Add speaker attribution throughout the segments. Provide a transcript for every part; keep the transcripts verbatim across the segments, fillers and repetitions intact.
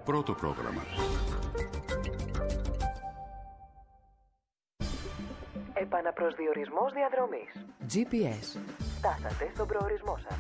Speaker 1: Πρώτο πρόγραμμα.
Speaker 2: Επαναπροσδιορισμός διαδρομής.
Speaker 3: τζι πι ες.
Speaker 2: Φτάσατε στον προορισμό σας.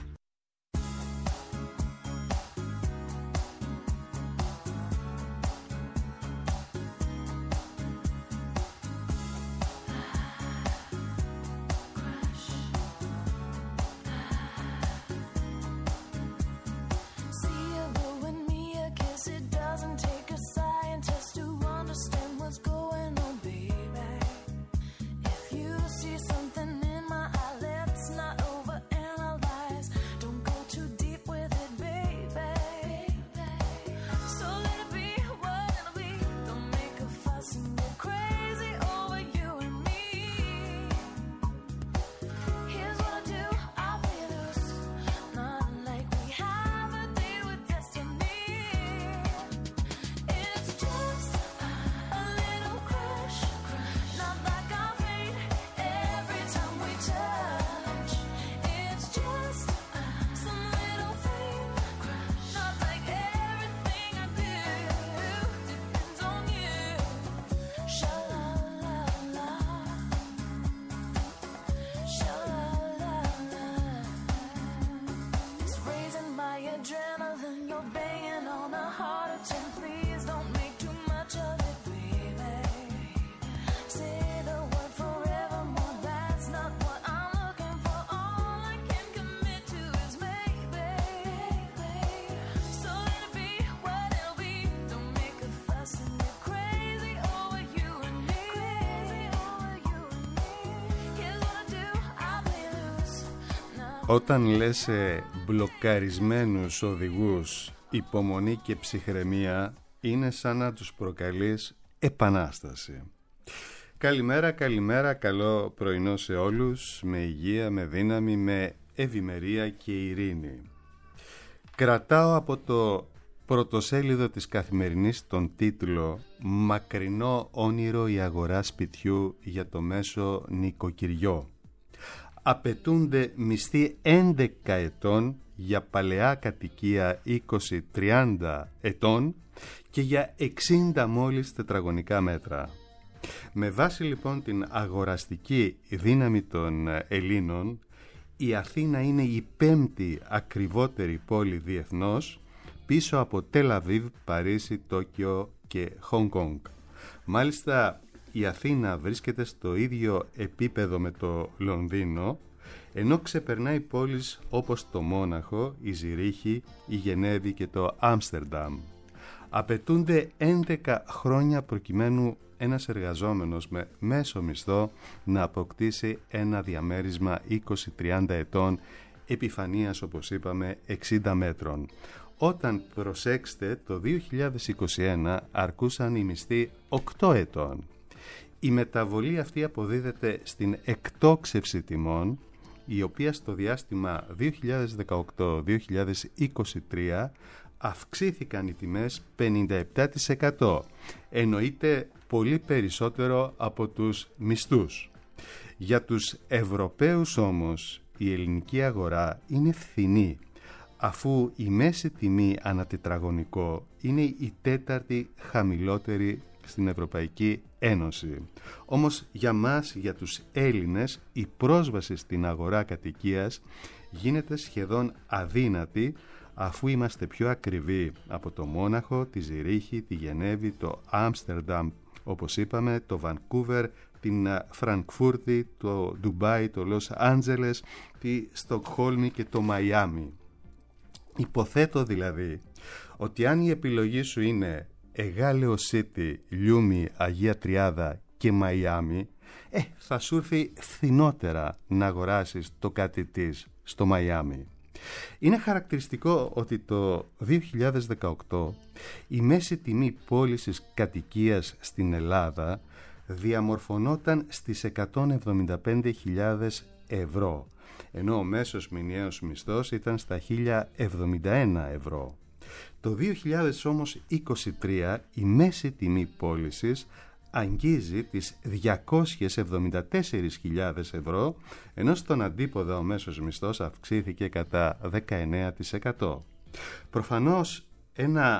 Speaker 4: Όταν λες σε μπλοκαρισμένους οδηγούς υπομονή και ψυχραιμία, είναι σαν να τους προκαλείς επανάσταση. Καλημέρα, καλημέρα, καλό πρωινό σε όλους, με υγεία, με δύναμη, με ευημερία και ειρήνη. Κρατάω από το πρωτοσέλιδο της Καθημερινής τον τίτλο «Μακρινό όνειρο η αγορά σπιτιού για το μέσο νοικοκυριό». Απαιτούνται μισθοί έντεκα ετών για παλαιά κατοικία είκοσι με τριάντα ετών και για εξήντα μόλις τετραγωνικά μέτρα. Με βάση λοιπόν την αγοραστική δύναμη των Ελλήνων, η Αθήνα είναι η πέμπτη ακριβότερη πόλη διεθνώς, πίσω από Τελ Αβίβ, Παρίσι, Τόκιο και Χονγκ Κονγκ. Μάλιστα η Αθήνα βρίσκεται στο ίδιο επίπεδο με το Λονδίνο, ενώ ξεπερνάει πόλεις όπως το Μόναχο, η Ζηρίχη, η Γενέβη και το Άμστερνταμ. Απαιτούνται έντεκα χρόνια προκειμένου ένας εργαζόμενος με μέσο μισθό να αποκτήσει ένα διαμέρισμα είκοσι με τριάντα ετών, επιφανείας όπως είπαμε εξήντα μέτρων. Όταν, προσέξτε, το δύο χιλιάδες είκοσι ένα αρκούσαν οι μισθοί οκτώ ετών. Η μεταβολή αυτή αποδίδεται στην εκτόξευση τιμών, η οποία στο διάστημα δύο χιλιάδες δεκαοκτώ δύο χιλιάδες είκοσι τρία αυξήθηκαν οι τιμές πενήντα επτά τοις εκατό, εννοείται πολύ περισσότερο από τους μισθούς. Για τους Ευρωπαίους όμως η ελληνική αγορά είναι φθηνή, αφού η μέση τιμή ανά τετραγωνικό είναι η τέταρτη χαμηλότερη στην Ευρωπαϊκή Ένωση. Όμως για μας, για τους Έλληνες, η πρόσβαση στην αγορά κατοικίας γίνεται σχεδόν αδύνατη, αφού είμαστε πιο ακριβοί από το Μόναχο, τη Ζηρίχη, τη Γενέβη, το Άμστερνταμ, όπως είπαμε, το Βανκούβερ, την Φραγκφούρτη, το Ντουμπάι, το Λος Άντζελες, τη Στοκχόλμη και το Μαϊάμι. Υποθέτω δηλαδή ότι αν η επιλογή σου είναι Εγάλεο City, Λιούμι, Αγία Τριάδα και Μαϊάμι, ε, θα σου έρθει φθηνότερα να αγοράσεις το κάτι της στο Μαϊάμι. Είναι χαρακτηριστικό ότι το δύο χιλιάδες δεκαοκτώ η μέση τιμή πώλησης κατοικίας στην Ελλάδα διαμορφωνόταν στις εκατόν εβδομήντα πέντε χιλιάδες ευρώ, ενώ ο μέσος μηνιαίος μισθός ήταν στα χίλια εβδομήντα ένα ευρώ. Το δύο χιλιάδες είκοσι τρία η μέση τιμή πώλησης αγγίζει τις διακόσιες εβδομήντα τέσσερις χιλιάδες ευρώ, ενώ στον αντίποδα ο μέσος μισθός αυξήθηκε κατά δεκαεννέα τοις εκατό. Προφανώς ένα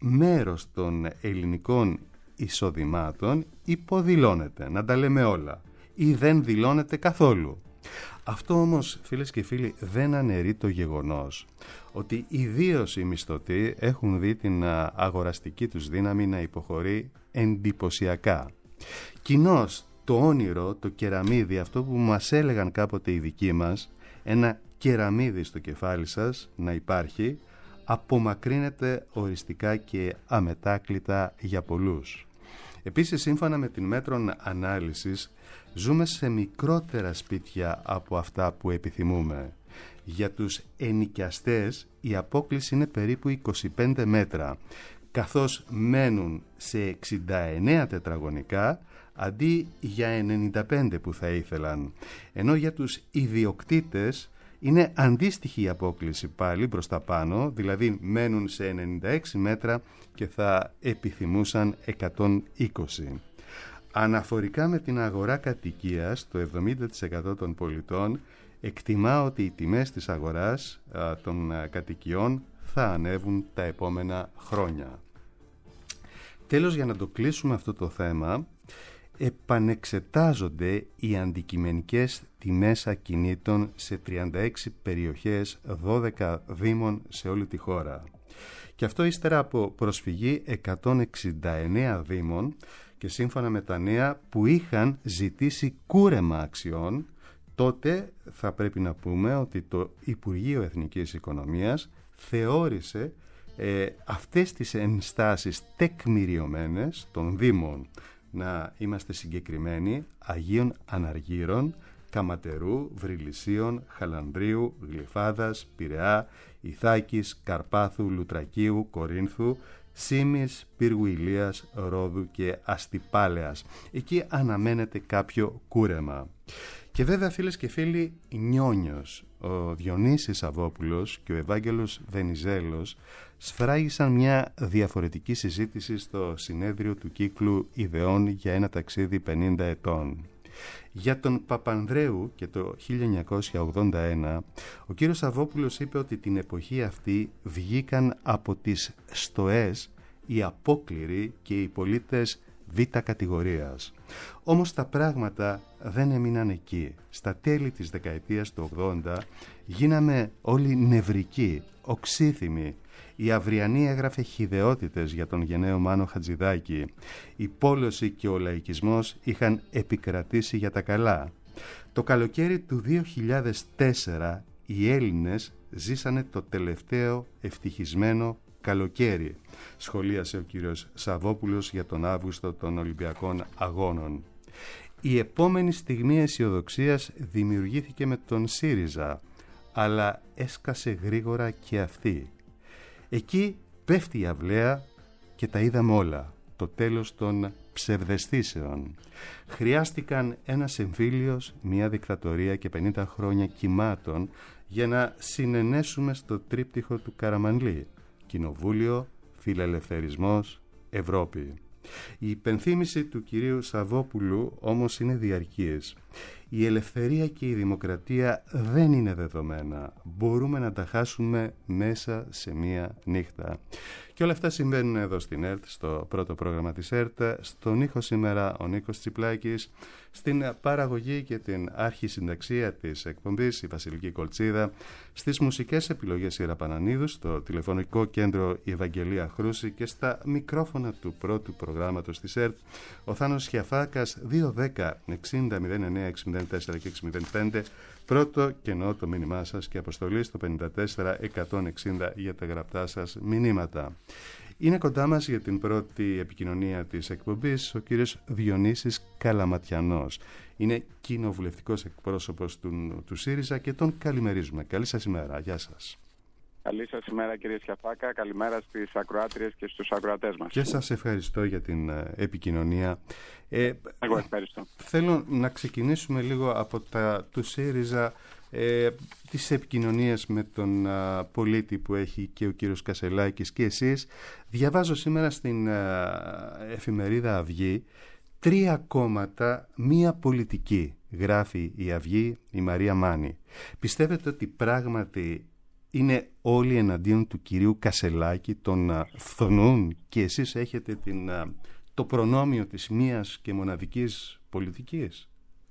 Speaker 4: μέρος των ελληνικών εισοδημάτων υποδηλώνεται, να τα λέμε όλα, ή δεν δηλώνεται καθόλου. Αυτό όμως, φίλες και φίλοι, δεν αναιρεί το γεγονός ότι ιδίως οι μισθωτοί έχουν δει την αγοραστική τους δύναμη να υποχωρεί εντυπωσιακά. Κοινώς το όνειρο, το κεραμίδι, αυτό που μας έλεγαν κάποτε οι δικοί μας, ένα κεραμίδι στο κεφάλι σας να υπάρχει, απομακρύνεται οριστικά και αμετάκλητα για πολλούς. Επίσης, σύμφωνα με την Μέτρων ανάλυσης, ζούμε σε μικρότερα σπίτια από αυτά που επιθυμούμε. Για τους ενοικιαστές η απόκλιση είναι περίπου είκοσι πέντε μέτρα, καθώς μένουν σε εξήντα εννέα τετραγωνικά αντί για ενενήντα πέντε που θα ήθελαν. Ενώ για τους ιδιοκτήτες είναι αντίστοιχη η απόκλιση πάλι προς τα πάνω, δηλαδή μένουν σε ενενήντα έξι μέτρα και θα επιθυμούσαν εκατόν είκοσι. Αναφορικά με την αγορά κατοικίας, το εβδομήντα τοις εκατό των πολιτών εκτιμά ότι οι τιμές της αγοράς α, των α, κατοικιών θα ανέβουν τα επόμενα χρόνια. Τέλος, για να το κλείσουμε αυτό το θέμα, επανεξετάζονται οι αντικειμενικές τιμές ακινήτων σε τριάντα έξι περιοχές, δώδεκα δήμων σε όλη τη χώρα. Και αυτό ύστερα από προσφυγή εκατόν εξήντα εννέα δήμων και σύμφωνα με τα νέα που είχαν ζητήσει κούρεμα αξιών. Τότε θα πρέπει να πούμε ότι το Υπουργείο Εθνικής Οικονομίας θεώρησε ε, αυτές τις ενστάσεις τεκμηριωμένες των δήμων, να είμαστε συγκεκριμένοι, Αγίων Αναργύρων, Καματερού, Βρυλισσίων, Χαλανδρίου, Γλυφάδας, Πειραιά, Ιθάκης, Καρπάθου, Λουτρακίου, Κορίνθου, Σήμης, Πύργου Ηλίας, Ρόδου και Αστυπάλεας. Εκεί αναμένεται κάποιο κούρεμα. Και βέβαια, φίλες και φίλοι, Νιόνιος, ο Διονύσης Σαββόπουλος και ο Ευάγγελος Βενιζέλος σφράγισαν μια διαφορετική συζήτηση στο συνέδριο του κύκλου Ιδεών για ένα ταξίδι πενήντα ετών. Για τον Παπανδρέου και το χίλια εννιακόσια ογδόντα ένα, ο κύριος Σαββόπουλος είπε ότι την εποχή αυτή βγήκαν από τις στοές οι απόκληροι και οι πολίτες β' κατηγορίας. Όμως τα πράγματα δεν έμειναν εκεί. Στα τέλη της δεκαετίας του ογδόντα γίναμε όλοι νευρικοί, οξύθυμοι. Η Αυριανή έγραφε χυδαιότητες για τον γενναίο Μάνο Χατζηδάκη. Η πόλωση και ο λαϊκισμός είχαν επικρατήσει για τα καλά. Το καλοκαίρι του δύο χιλιάδες τέσσερα οι Έλληνες ζήσανε το τελευταίο ευτυχισμένο καλοκαίρι, σχολίασε ο κύριος Σαββόπουλος για τον Αύγουστο των Ολυμπιακών Αγώνων. Η επόμενη στιγμή αισιοδοξίας δημιουργήθηκε με τον ΣΥΡΙΖΑ, αλλά έσκασε γρήγορα και αυτή. Εκεί πέφτει η αυλαία και τα είδαμε όλα, το τέλος των ψευδαισθήσεων. Χρειάστηκαν ένας εμφύλιος, μια δικτατορία και πενήντα χρόνια κυμάτων για να συνενέσουμε στο τρίπτυχο του Καραμανλή: Κοινοβούλιο, Φιλελευθερισμός, Ευρώπη. Η υπενθύμηση του κυρίου Σαββόπουλου όμως είναι διαρκής. Η ελευθερία και η δημοκρατία δεν είναι δεδομένα. Μπορούμε να τα χάσουμε μέσα σε μία νύχτα. Και όλα αυτά συμβαίνουν εδώ στην ΕΡΤ, στο πρώτο πρόγραμμα της ΕΡΤ. Στον ήχο σήμερα ο Νίκος Τσιπλάκης, στην παραγωγή και την αρχισυνταξία της εκπομπής η Βασιλική Κολτσίδα, στις μουσικές επιλογές η Ραπανανίδου, στο τηλεφωνικό κέντρο η Ευαγγελία Χρούση και στα μικρόφωνα του πρώτου προγράμματος της ΕΡΤ ο Θάνος Χιαφάκας. Δύο δέκα εξήντα μηδέν εννέα εξήντα τέσσερα και έξι μηδέν πέντε. Πρώτο κενό το μήνυμά σας και αποστολή στο πενήντα τέσσερα εκατόν εξήντα για τα γραπτά σας μηνύματα. Είναι κοντά μας για την πρώτη επικοινωνία της εκπομπής ο κύριος Διονύσης Καλαματιανός. Είναι κοινοβουλευτικός εκπρόσωπος του, του ΣΥΡΙΖΑ και τον καλημερίζουμε. Καλή σας ημέρα. Γεια σας.
Speaker 1: Καλή σας ημέρα κύριε Σιαφάκα, καλημέρα στις ακροάτριες και στους ακροατές μας.
Speaker 4: Και σας ευχαριστώ για την επικοινωνία. Ε,
Speaker 1: Εγώ ευχαριστώ.
Speaker 4: Θέλω να ξεκινήσουμε λίγο από τα του ΣΥΡΙΖΑ, ε, τις επικοινωνίες με τον α, πολίτη που έχει και ο κύριος Κασελάκης και εσείς. Διαβάζω σήμερα στην α, εφημερίδα Αυγή: τρία κόμματα, μία πολιτική, γράφει η Αυγή, η Μαρία Μάνη. Πιστεύετε ότι πράγματι είναι όλοι εναντίον του κυρίου Κασελάκη, τον φθονούν και εσείς έχετε την, το προνόμιο της μίας και μοναδικής πολιτικής?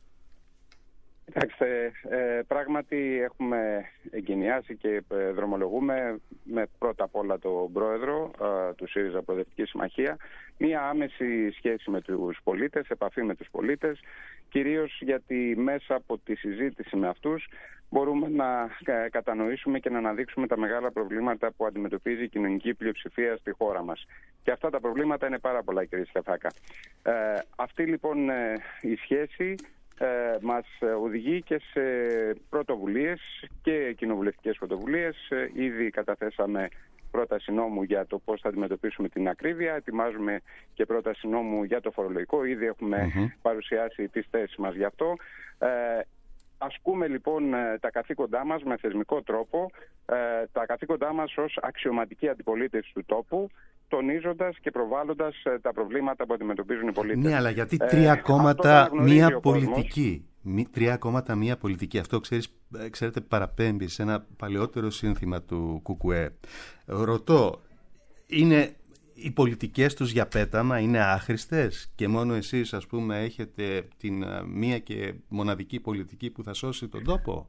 Speaker 1: Κοιτάξτε, ε, πράγματι έχουμε εγκαινιάσει και ε, δρομολογούμε με πρώτα απ' όλα τον πρόεδρο ε, του ΣΥΡΙΖΑ Προοδευτική Συμμαχία μία άμεση σχέση με τους πολίτες, επαφή με τους πολίτες, κυρίως γιατί μέσα από τη συζήτηση με αυτούς μπορούμε να ε, κατανοήσουμε και να αναδείξουμε τα μεγάλα προβλήματα που αντιμετωπίζει η κοινωνική πλειοψηφία στη χώρα μας. Και αυτά τα προβλήματα είναι πάρα πολλά, κύριε Σκιαφάκα. Ε, αυτή λοιπόν ε, η σχέση Ε, μας οδηγεί και σε πρωτοβουλίες και κοινοβουλευτικές πρωτοβουλίες. Ε, ήδη καταθέσαμε πρόταση νόμου για το πώς θα αντιμετωπίσουμε την ακρίβεια. Ετοιμάζουμε και πρόταση νόμου για το φορολογικό. Ήδη έχουμε mm-hmm. παρουσιάσει τις θέσεις μας γι' αυτό. Ε, ασκούμε λοιπόν τα καθήκοντά μας με θεσμικό τρόπο, ε, τα καθήκοντά μας ως αξιωματική αντιπολίτευση του τόπου, τονίζοντας και προβάλλοντας τα προβλήματα που αντιμετωπίζουν οι πολίτες.
Speaker 4: Ναι, αλλά γιατί τρία ε, κόμματα μία πολιτική. Μη, τρία κόμματα μία πολιτική. Αυτό ξέρεις, ξέρετε παραπέμπει σε ένα παλαιότερο σύνθημα του ΚΚΕ. Ρωτώ, είναι οι πολιτικές τους για πέταμα, είναι άχρηστες και μόνο εσείς ας πούμε έχετε την μία και μοναδική πολιτική που θα σώσει τον τόπο?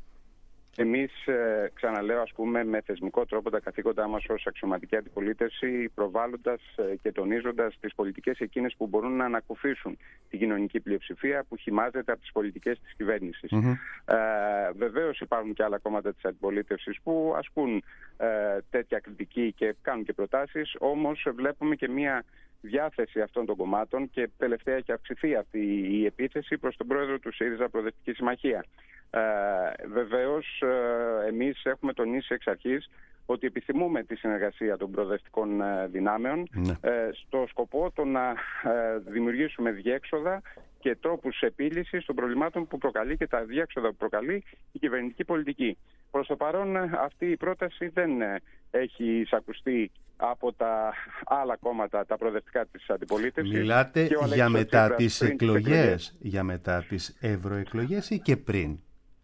Speaker 1: Εμείς, ε, ξαναλέω, ας πούμε, με θεσμικό τρόπο τα καθήκοντά μας ως αξιωματική αντιπολίτευση, προβάλλοντας ε, και τονίζοντας τις πολιτικές εκείνες που μπορούν να ανακουφίσουν την κοινωνική πλειοψηφία που χυμάζεται από τις πολιτικές της κυβέρνησης. Mm-hmm. Ε, βεβαίως υπάρχουν και άλλα κόμματα της αντιπολίτευσης που ασκούν ε, τέτοια κριτική και κάνουν και προτάσεις, όμως βλέπουμε και μία διάθεση αυτών των κομμάτων και τελευταία έχει αυξηθεί αυτή η επίθεση προς τον πρόεδρο του ΣΥΡΙΖΑ Προοδευτική Συμμαχία. Ε, βεβαίως ε, εμείς έχουμε τονίσει εξ αρχής ότι επιθυμούμε τη συνεργασία των προοδευτικών ε, δυνάμεων ναι. ε, στο σκοπό το να ε, δημιουργήσουμε διέξοδα και τρόπους επίλυσης των προβλημάτων που προκαλεί και τα διέξοδα που προκαλεί η κυβερνητική πολιτική. Προς το παρόν αυτή η πρόταση δεν έχει εισακουστεί από τα άλλα κόμματα, τα προοδευτικά της αντιπολίτευσης.
Speaker 4: Μιλάτε για μετά τις εκλογές, για μετά τις ευρωεκλογές ή και πριν?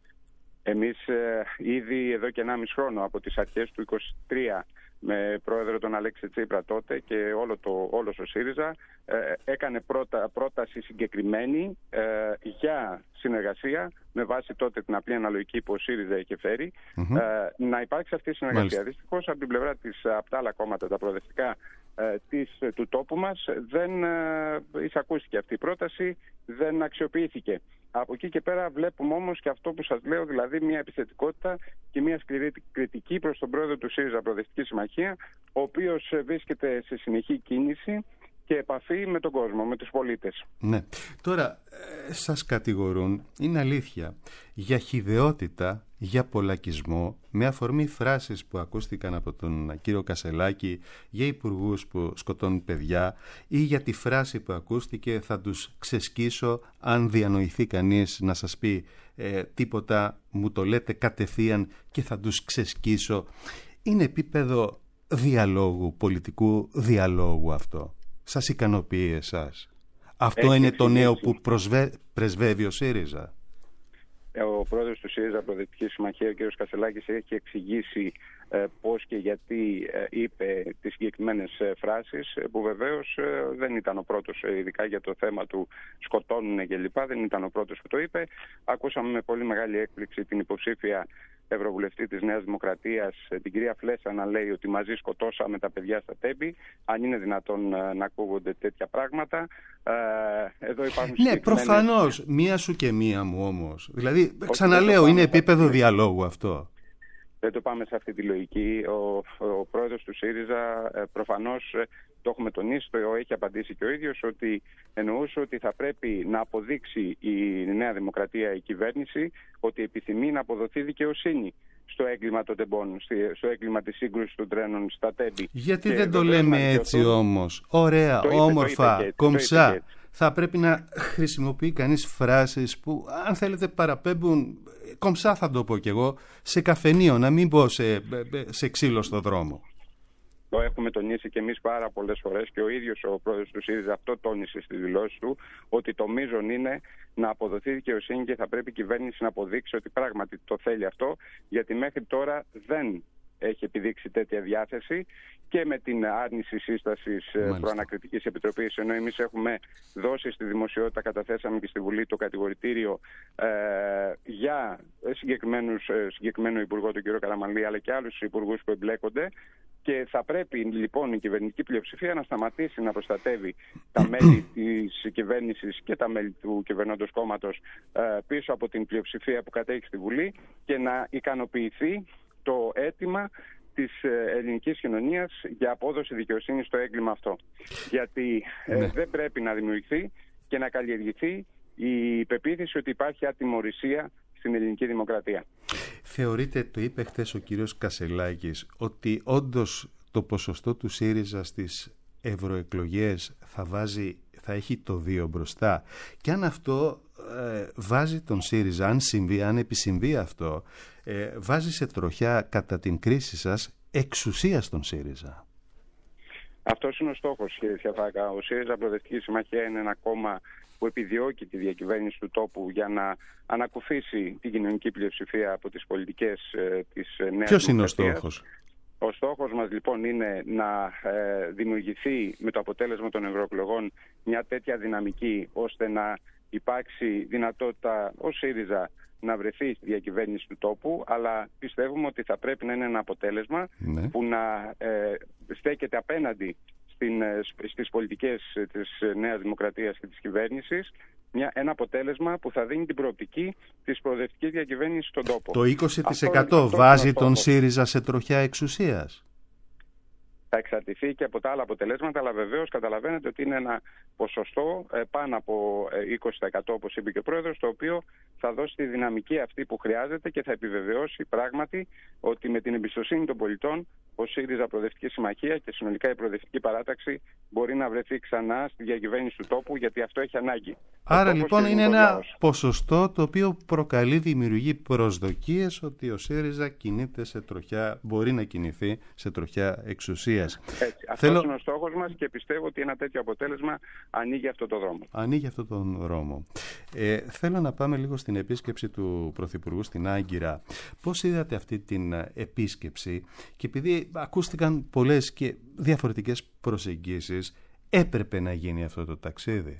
Speaker 1: Εμείς ε, ήδη εδώ και ενάμιση χρόνο, από τις αρχές του είκοσι τρία, με πρόεδρο τον Αλέξη Τσίπρα τότε και όλο το, όλος ο ΣΥΡΙΖΑ, ε, έκανε πρώτα, πρόταση συγκεκριμένη ε, για συνεργασία με βάση τότε την απλή αναλογική που ο ΣΥΡΙΖΑ είχε φέρει, mm-hmm. ε, να υπάρξει αυτή η συνεργασία. Δυστυχώς από την πλευρά της, από τα άλλα κόμματα, τα προοδευτικά ε, της, του τόπου μας, δεν ε, εισακούστηκε αυτή η πρόταση, δεν αξιοποιήθηκε. Από εκεί και πέρα βλέπουμε όμως και αυτό που σας λέω, δηλαδή μια επιθετικότητα και μια σκληρή κριτική προς τον πρόεδρο του ΣΥΡΙΖΑ Προοδευτική Συμμαχία, ο οποίος βρίσκεται σε συνεχή κίνηση και επαφή με τον κόσμο, με τους πολίτες.
Speaker 4: Ναι. Τώρα, ε, σας κατηγορούν, είναι αλήθεια, για χυδαιότητα, για πολλακισμό, με αφορμή φράσεις που ακούστηκαν από τον κύριο Κασελάκη για υπουργούς που σκοτώνουν παιδιά, ή για τη φράση που ακούστηκε «θα τους ξεσκίσω αν διανοηθεί κανείς να σας πει ε, τίποτα, μου το λέτε κατευθείαν και θα τους ξεσκίσω». Είναι επίπεδο διαλόγου, πολιτικού διαλόγου αυτό? Σας ικανοποιεί εσάς? Αυτό Έχει είναι το νέο που προσβε... πρεσβεύει ο ΣΥΡΙΖΑ?
Speaker 1: Ο πρόεδρος του ΣΥΡΙΖΑ Προοδευτική Συμμαχία, ο κ. Κασελάκης, έχει εξηγήσει ε, πώς και γιατί ε, είπε τις συγκεκριμένες ε, φράσεις, που βεβαίως ε, δεν ήταν ο πρώτος, ε, ειδικά για το θέμα του σκοτώνουν κλπ. Δεν ήταν ο πρώτος που το είπε. Ακούσαμε με πολύ μεγάλη έκπληξη την υποψήφια Ευρωβουλευτή της Νέας Δημοκρατίας, την κυρία Φλέσσα, να λέει ότι μαζί σκοτώσαμε τα παιδιά στα Τέμπη. Αν είναι δυνατόν να ακούγονται τέτοια πράγματα. Εδώ υπάρχουν
Speaker 4: ναι, προφανώς. Μία σου και μία μου όμως. Δηλαδή, ξαναλέω, είναι επίπεδο διαλόγου αυτό.
Speaker 1: Δεν το πάμε σε αυτή τη λογική. Ο, ο πρόεδρος του ΣΥΡΙΖΑ προφανώς, το έχουμε τονίσει, το έχει απαντήσει και ο ίδιος, ότι εννοούσε ότι θα πρέπει να αποδείξει η Νέα Δημοκρατία, η κυβέρνηση, ότι επιθυμεί να αποδοθεί δικαιοσύνη στο έγκλημα των τεμπών, στο έγκλημα της σύγκρουσης των τρένων στα Τέμπη.
Speaker 4: Γιατί και δεν το λέμε έτσι αυτό, όμως? Ωραία, το είπε, όμορφα, το είπε, κομψά. Το είπε, θα πρέπει να χρησιμοποιεί κανείς φράσεις που, αν θέλετε, παραπέμπουν, κομψά θα το πω κι εγώ, σε καφενείο, να μην πω σε, σε ξύλο στο δρόμο.
Speaker 1: Το έχουμε τονίσει και εμείς πάρα πολλές φορές και ο ίδιος ο πρόεδρος του ΣΥΡΙΖΑ αυτό τόνισε στις δηλώσεις του, ότι το μείζον είναι να αποδοθεί δικαιοσύνη και θα πρέπει η κυβέρνηση να αποδείξει ότι πράγματι το θέλει αυτό, γιατί μέχρι τώρα δεν έχει επιδείξει τέτοια διάθεση και με την άρνηση σύστασης προανακριτικής επιτροπής, ενώ εμείς έχουμε δώσει στη δημοσιότητα, καταθέσαμε και στη Βουλή το κατηγορητήριο ε, για συγκεκριμένο υπουργό, τον κύριο Καραμανλή, αλλά και άλλους υπουργούς που εμπλέκονται. Και θα πρέπει λοιπόν η κυβερνητική πλειοψηφία να σταματήσει να προστατεύει τα μέλη της κυβέρνησης και τα μέλη του κυβερνώντος κόμματος ε, πίσω από την πλειοψηφία που κατέχει στη Βουλή και να ικανοποιηθεί το αίτημα της ελληνικής κοινωνίας για απόδοση δικαιοσύνης στο έγκλημα αυτό. Γιατί ε, ναι. δεν πρέπει να δημιουργηθεί και να καλλιεργηθεί η πεποίθηση ότι υπάρχει ατιμωρησία στην ελληνική δημοκρατία.
Speaker 4: Θεωρείτε, το είπε χθες ο κύριος Κασελάκης, ότι όντως το ποσοστό του ΣΥΡΙΖΑ στις ευρωεκλογές θα, βάζει, θα έχει το δύο μπροστά, και αν αυτό ε, βάζει τον ΣΥΡΙΖΑ, αν συμβεί, αν επισυμβεί αυτό, ε, βάζει σε τροχιά κατά την κρίση σας εξουσία στον ΣΥΡΙΖΑ.
Speaker 1: Αυτός είναι ο στόχος, κύριε Σιαφάκα. Ο ΣΥΡΙΖΑ Προοδευτική Συμμαχία είναι ένα κόμμα που επιδιώκει τη διακυβέρνηση του τόπου για να ανακουφίσει την κοινωνική πλειοψηφία από τις πολιτικές ε, της νέας
Speaker 4: Ποιος είναι ο στόχος?
Speaker 1: Ο στόχος μας λοιπόν είναι να ε, δημιουργηθεί με το αποτέλεσμα των ευρωεκλογών μια τέτοια δυναμική ώστε να υπάρξει δυνατότητα ο ΣΥΡΙΖΑ να βρεθεί στη διακυβέρνηση του τόπου, αλλά πιστεύουμε ότι θα πρέπει να είναι ένα αποτέλεσμα ναι. που να ε, στέκεται απέναντι στην, στις πολιτικές της Νέας Δημοκρατίας και της κυβέρνησης, μια, ένα αποτέλεσμα που θα δίνει την προοπτική της προοδευτικής διακυβέρνησης στον τόπο.
Speaker 4: Το είκοσι τοις εκατό αυτό, βάζει αυτό, τον ΣΥΡΙΖΑ σε τροχιά εξουσίας.
Speaker 1: Θα εξαρτηθεί και από τα άλλα αποτελέσματα, αλλά βεβαίως καταλαβαίνετε ότι είναι ένα ποσοστό ε, πάνω από είκοσι τοις εκατό, όπως είπε και ο Πρόεδρος, το οποίο θα δώσει τη δυναμική αυτή που χρειάζεται και θα επιβεβαιώσει πράγματι ότι με την εμπιστοσύνη των πολιτών ο ΣΥΡΙΖΑ Προοδευτική Συμμαχία και συνολικά η Προοδευτική Παράταξη μπορεί να βρεθεί ξανά στη διακυβέρνηση του τόπου, γιατί αυτό έχει ανάγκη.
Speaker 4: Άρα λοιπόν είναι ένα λαός. ποσοστό το οποίο προκαλεί, δημιουργεί προσδοκίες ότι ο ΣΥΡΙΖΑ κινείται σε τροχιά, μπορεί να κινηθεί σε τροχιά εξουσίας.
Speaker 1: Έτσι, αυτός Θέλω... είναι ο στόχος μας και πιστεύω ότι ένα τέτοιο αποτέλεσμα ανοίγει αυτό το δρόμο.
Speaker 4: Ανοίγει αυτό τον δρόμο. Ε, θέλω να πάμε λίγο στην επίσκεψη του Πρωθυπουργού στην Άγκυρα. Πώς είδατε αυτή την επίσκεψη? Και επειδή ακούστηκαν πολλές και διαφορετικές προσεγγίσεις, έπρεπε να γίνει αυτό το ταξίδι?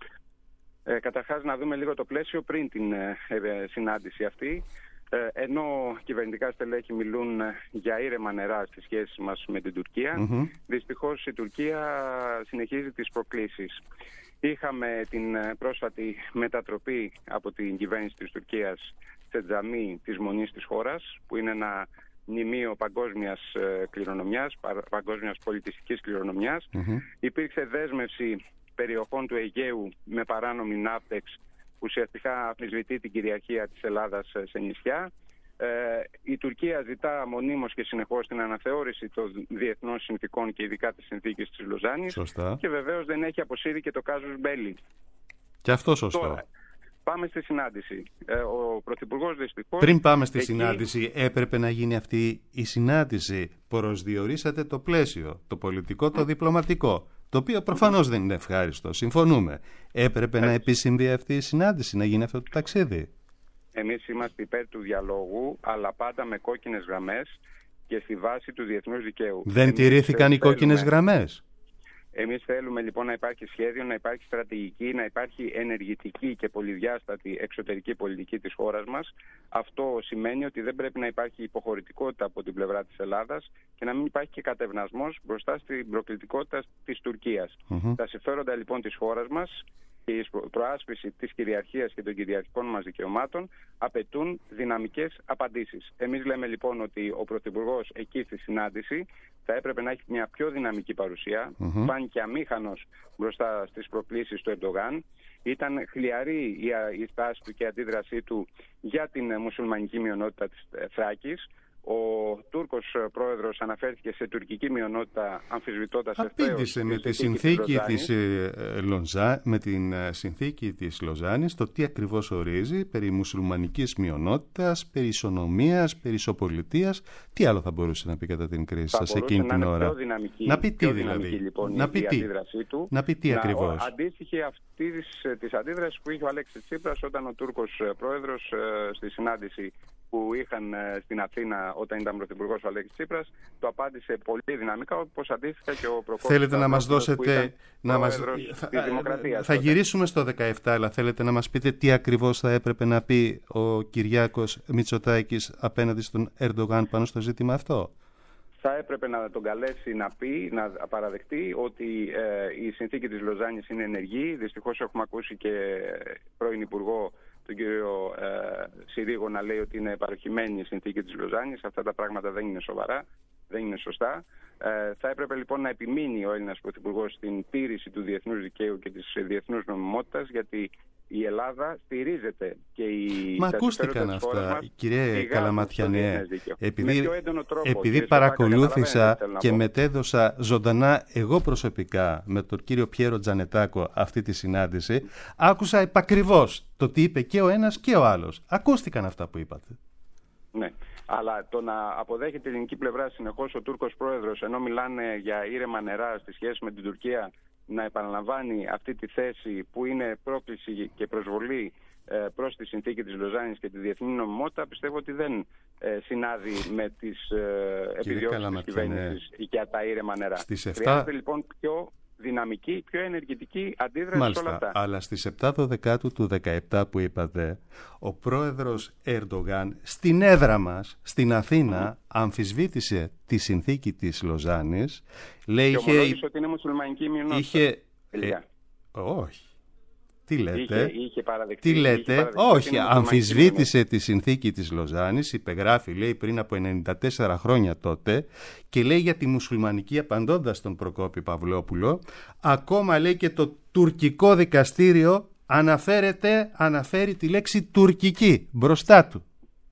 Speaker 1: Ε, καταρχάς να δούμε λίγο το πλαίσιο πριν την ε, ε, συνάντηση αυτή. Ε, ενώ κυβερνητικά στελέχη μιλούν για ήρεμα νερά στις σχέσεις μας με την Τουρκία, mm-hmm. δυστυχώς η Τουρκία συνεχίζει τις προκλήσεις. Είχαμε την πρόσφατη μετατροπή από την κυβέρνηση της Τουρκίας σε τζαμί της Μονής της χώρας, που είναι ένα μνημείο παγκόσμιας κληρονομιάς, παγκόσμιας πολιτιστικής κληρονομιάς. Mm-hmm. Υπήρξε δέσμευση περιοχών του Αιγαίου με παράνομη ναύτεξ, που ουσιαστικά αμφισβητεί την κυριαρχία της Ελλάδας σε νησιά. Ε, η Τουρκία ζητά μονίμως και συνεχώς την αναθεώρηση των διεθνών συνθήκων και ειδικά της συνθήκης της Λοζάνης. Σωστά. Και βεβαίως δεν έχει αποσύρει και το κάζους μπέλι.
Speaker 4: Και αυτό σωστό.
Speaker 1: Τώρα, πάμε στη συνάντηση. Ε, ο Πρωθυπουργός δυστυχώς...
Speaker 4: Πριν πάμε στη
Speaker 1: εκεί...
Speaker 4: συνάντηση, έπρεπε να γίνει αυτή η συνάντηση. Προσδιορίσατε το πλαίσιο, το πολιτικό, το διπλωματικό, το οποίο προφανώς δεν είναι ευχάριστο. Συμφωνούμε. Έπρεπε Έτσι. να επισυμβεί αυτή η συνάντηση, να γίνει αυτό το ταξίδι.
Speaker 1: Εμείς είμαστε υπέρ του διαλόγου, αλλά πάντα με κόκκινες γραμμές και στη βάση του διεθνούς δικαίου.
Speaker 4: Δεν
Speaker 1: Εμείς
Speaker 4: τηρήθηκαν οι κόκκινες γραμμές.
Speaker 1: Εμείς θέλουμε λοιπόν να υπάρχει σχέδιο, να υπάρχει στρατηγική, να υπάρχει ενεργητική και πολυδιάστατη εξωτερική πολιτική της χώρας μας. Αυτό σημαίνει ότι δεν πρέπει να υπάρχει υποχωρητικότητα από την πλευρά της Ελλάδας και να μην υπάρχει και κατευνασμός μπροστά στην προκλητικότητα της Τουρκίας. Mm-hmm. Τα συμφέροντα λοιπόν της χώρας μας και η προάσπιση της κυριαρχίας και των κυριαρχικών μας δικαιωμάτων απαιτούν δυναμικές απαντήσεις. Εμείς λέμε λοιπόν ότι ο Πρωθυπουργός εκεί στη συνάντηση θα έπρεπε να έχει μια πιο δυναμική παρουσία. Mm-hmm. Φάνηκε αμήχανος μπροστά στις προκλήσεις του Ερντογάν. Ήταν χλιαρή η στάση του και η αντίδρασή του για την μουσουλμανική μειονότητα της Θράκης. Ο Τούρκος πρόεδρος αναφέρθηκε σε τουρκική μειονότητα αμφισβητώντας ευθέως.
Speaker 4: Απήντησε με τη συνθήκη της, Λοζά, με την συνθήκη της Λοζάνης το τι ακριβώς ορίζει περί μουσουλμανικής μειονότητας, περί ισονομίας, περί ισοπολιτείας. Τι άλλο θα μπορούσε να πει κατά την κρίση σας εκείνη την ώρα?
Speaker 1: Δυναμική,
Speaker 4: να πει τι
Speaker 1: δυναμική,
Speaker 4: δηλαδή.
Speaker 1: Λοιπόν,
Speaker 4: να πει
Speaker 1: η
Speaker 4: τι.
Speaker 1: αντίδρασή του.
Speaker 4: Να πει τι
Speaker 1: να,
Speaker 4: ακριβώς.
Speaker 1: Αντίστοιχη αυτή της αντίδρασης που είχε ο Αλέξης Τσίπρας όταν ο Τούρκος πρόεδρος στη συνάντηση που είχαν στην Αθήνα όταν ήταν πρωθυπουργός ο Αλέξης Τσίπρας, το απάντησε πολύ δυναμικά, όπως αντίστοιχα και ο Προκόπης.
Speaker 4: Θέλετε να μας δώσετε... Να μας...
Speaker 1: Θα, θα,
Speaker 4: θα γυρίσουμε στο δεκαεπτά, αλλά θέλετε να μας πείτε τι ακριβώς θα έπρεπε να πει ο Κυριάκος Μητσοτάκης απέναντι στον Ερντογάν πάνω στο ζήτημα αυτό?
Speaker 1: Θα έπρεπε να τον καλέσει να πει, να παραδεχτεί ότι ε, η συνθήκη της Λοζάνης είναι ενεργή. Δυστυχώς έχουμε ακούσει και πρώην Υπουργό, τον κύριο ε, Συρίγο, να λέει ότι είναι παροχημένη η συνθήκη της Λοζάνης. Αυτά τα πράγματα δεν είναι σοβαρά, δεν είναι σωστά. Ε, θα έπρεπε λοιπόν να επιμείνει ο Έλληνας Πρωθυπουργός στην τήρηση του διεθνούς δικαίου και της διεθνούς νομιμότητας, γιατί η Ελλάδα στηρίζεται και η...
Speaker 4: Μα ακούστηκαν αυτά, κύριε Καλαματιανέ, επειδή, επειδή
Speaker 1: και
Speaker 4: παρακολούθησα και μετέδωσα ζωντανά εγώ προσωπικά με τον κύριο Πιέρο Τζανετάκο αυτή τη συνάντηση, άκουσα επακριβώς το τι είπε και ο ένας και ο άλλος. Ακούστηκαν αυτά που είπατε.
Speaker 1: Ναι. Αλλά το να αποδέχεται η ελληνική πλευρά συνεχώς ο Τούρκος πρόεδρος, ενώ μιλάνε για ήρεμα νερά στη σχέση με την Τουρκία, να επαναλαμβάνει αυτή τη θέση που είναι πρόκληση και προσβολή ε, προς τη συνθήκη της Λοζάνης και τη διεθνή νομιμότητα, πιστεύω ότι δεν ε, συνάδει με τις ε, επιδιώξεις της κυβέρνησης για τα ήρεμα νερά.
Speaker 4: Στις επτά...
Speaker 1: Χρειάζεται λοιπόν πιο δυναμική, πιο ενεργητική αντίδραση.
Speaker 4: Μάλιστα,
Speaker 1: σε όλα αυτά.
Speaker 4: Αλλά στις επτά Δεκάτου του δεκαεπτά που είπατε, ο πρόεδρος Ερντογάν στην έδρα μας, στην Αθήνα, mm. αμφισβήτησε τη συνθήκη της Λοζάνης. Λέει,
Speaker 1: και
Speaker 4: είχε...
Speaker 1: ομολόγησε ότι είναι μουσουλμανική μειονότητα.
Speaker 4: Είχε... Ε, όχι. Τι λέτε,
Speaker 1: είχε, είχε παραδεχτεί,
Speaker 4: τι λέτε,
Speaker 1: είχε
Speaker 4: όχι, αμφισβήτησε τη συνθήκη της Λοζάνης, υπεγράφει, λέει, πριν από ενενήντα τέσσερα χρόνια τότε, και λέει για τη μουσουλμανική, απαντώντας τον Προκόπη Παυλόπουλο, ακόμα λέει και το τουρκικό δικαστήριο αναφέρεται, αναφέρει τη λέξη τουρκική μπροστά του.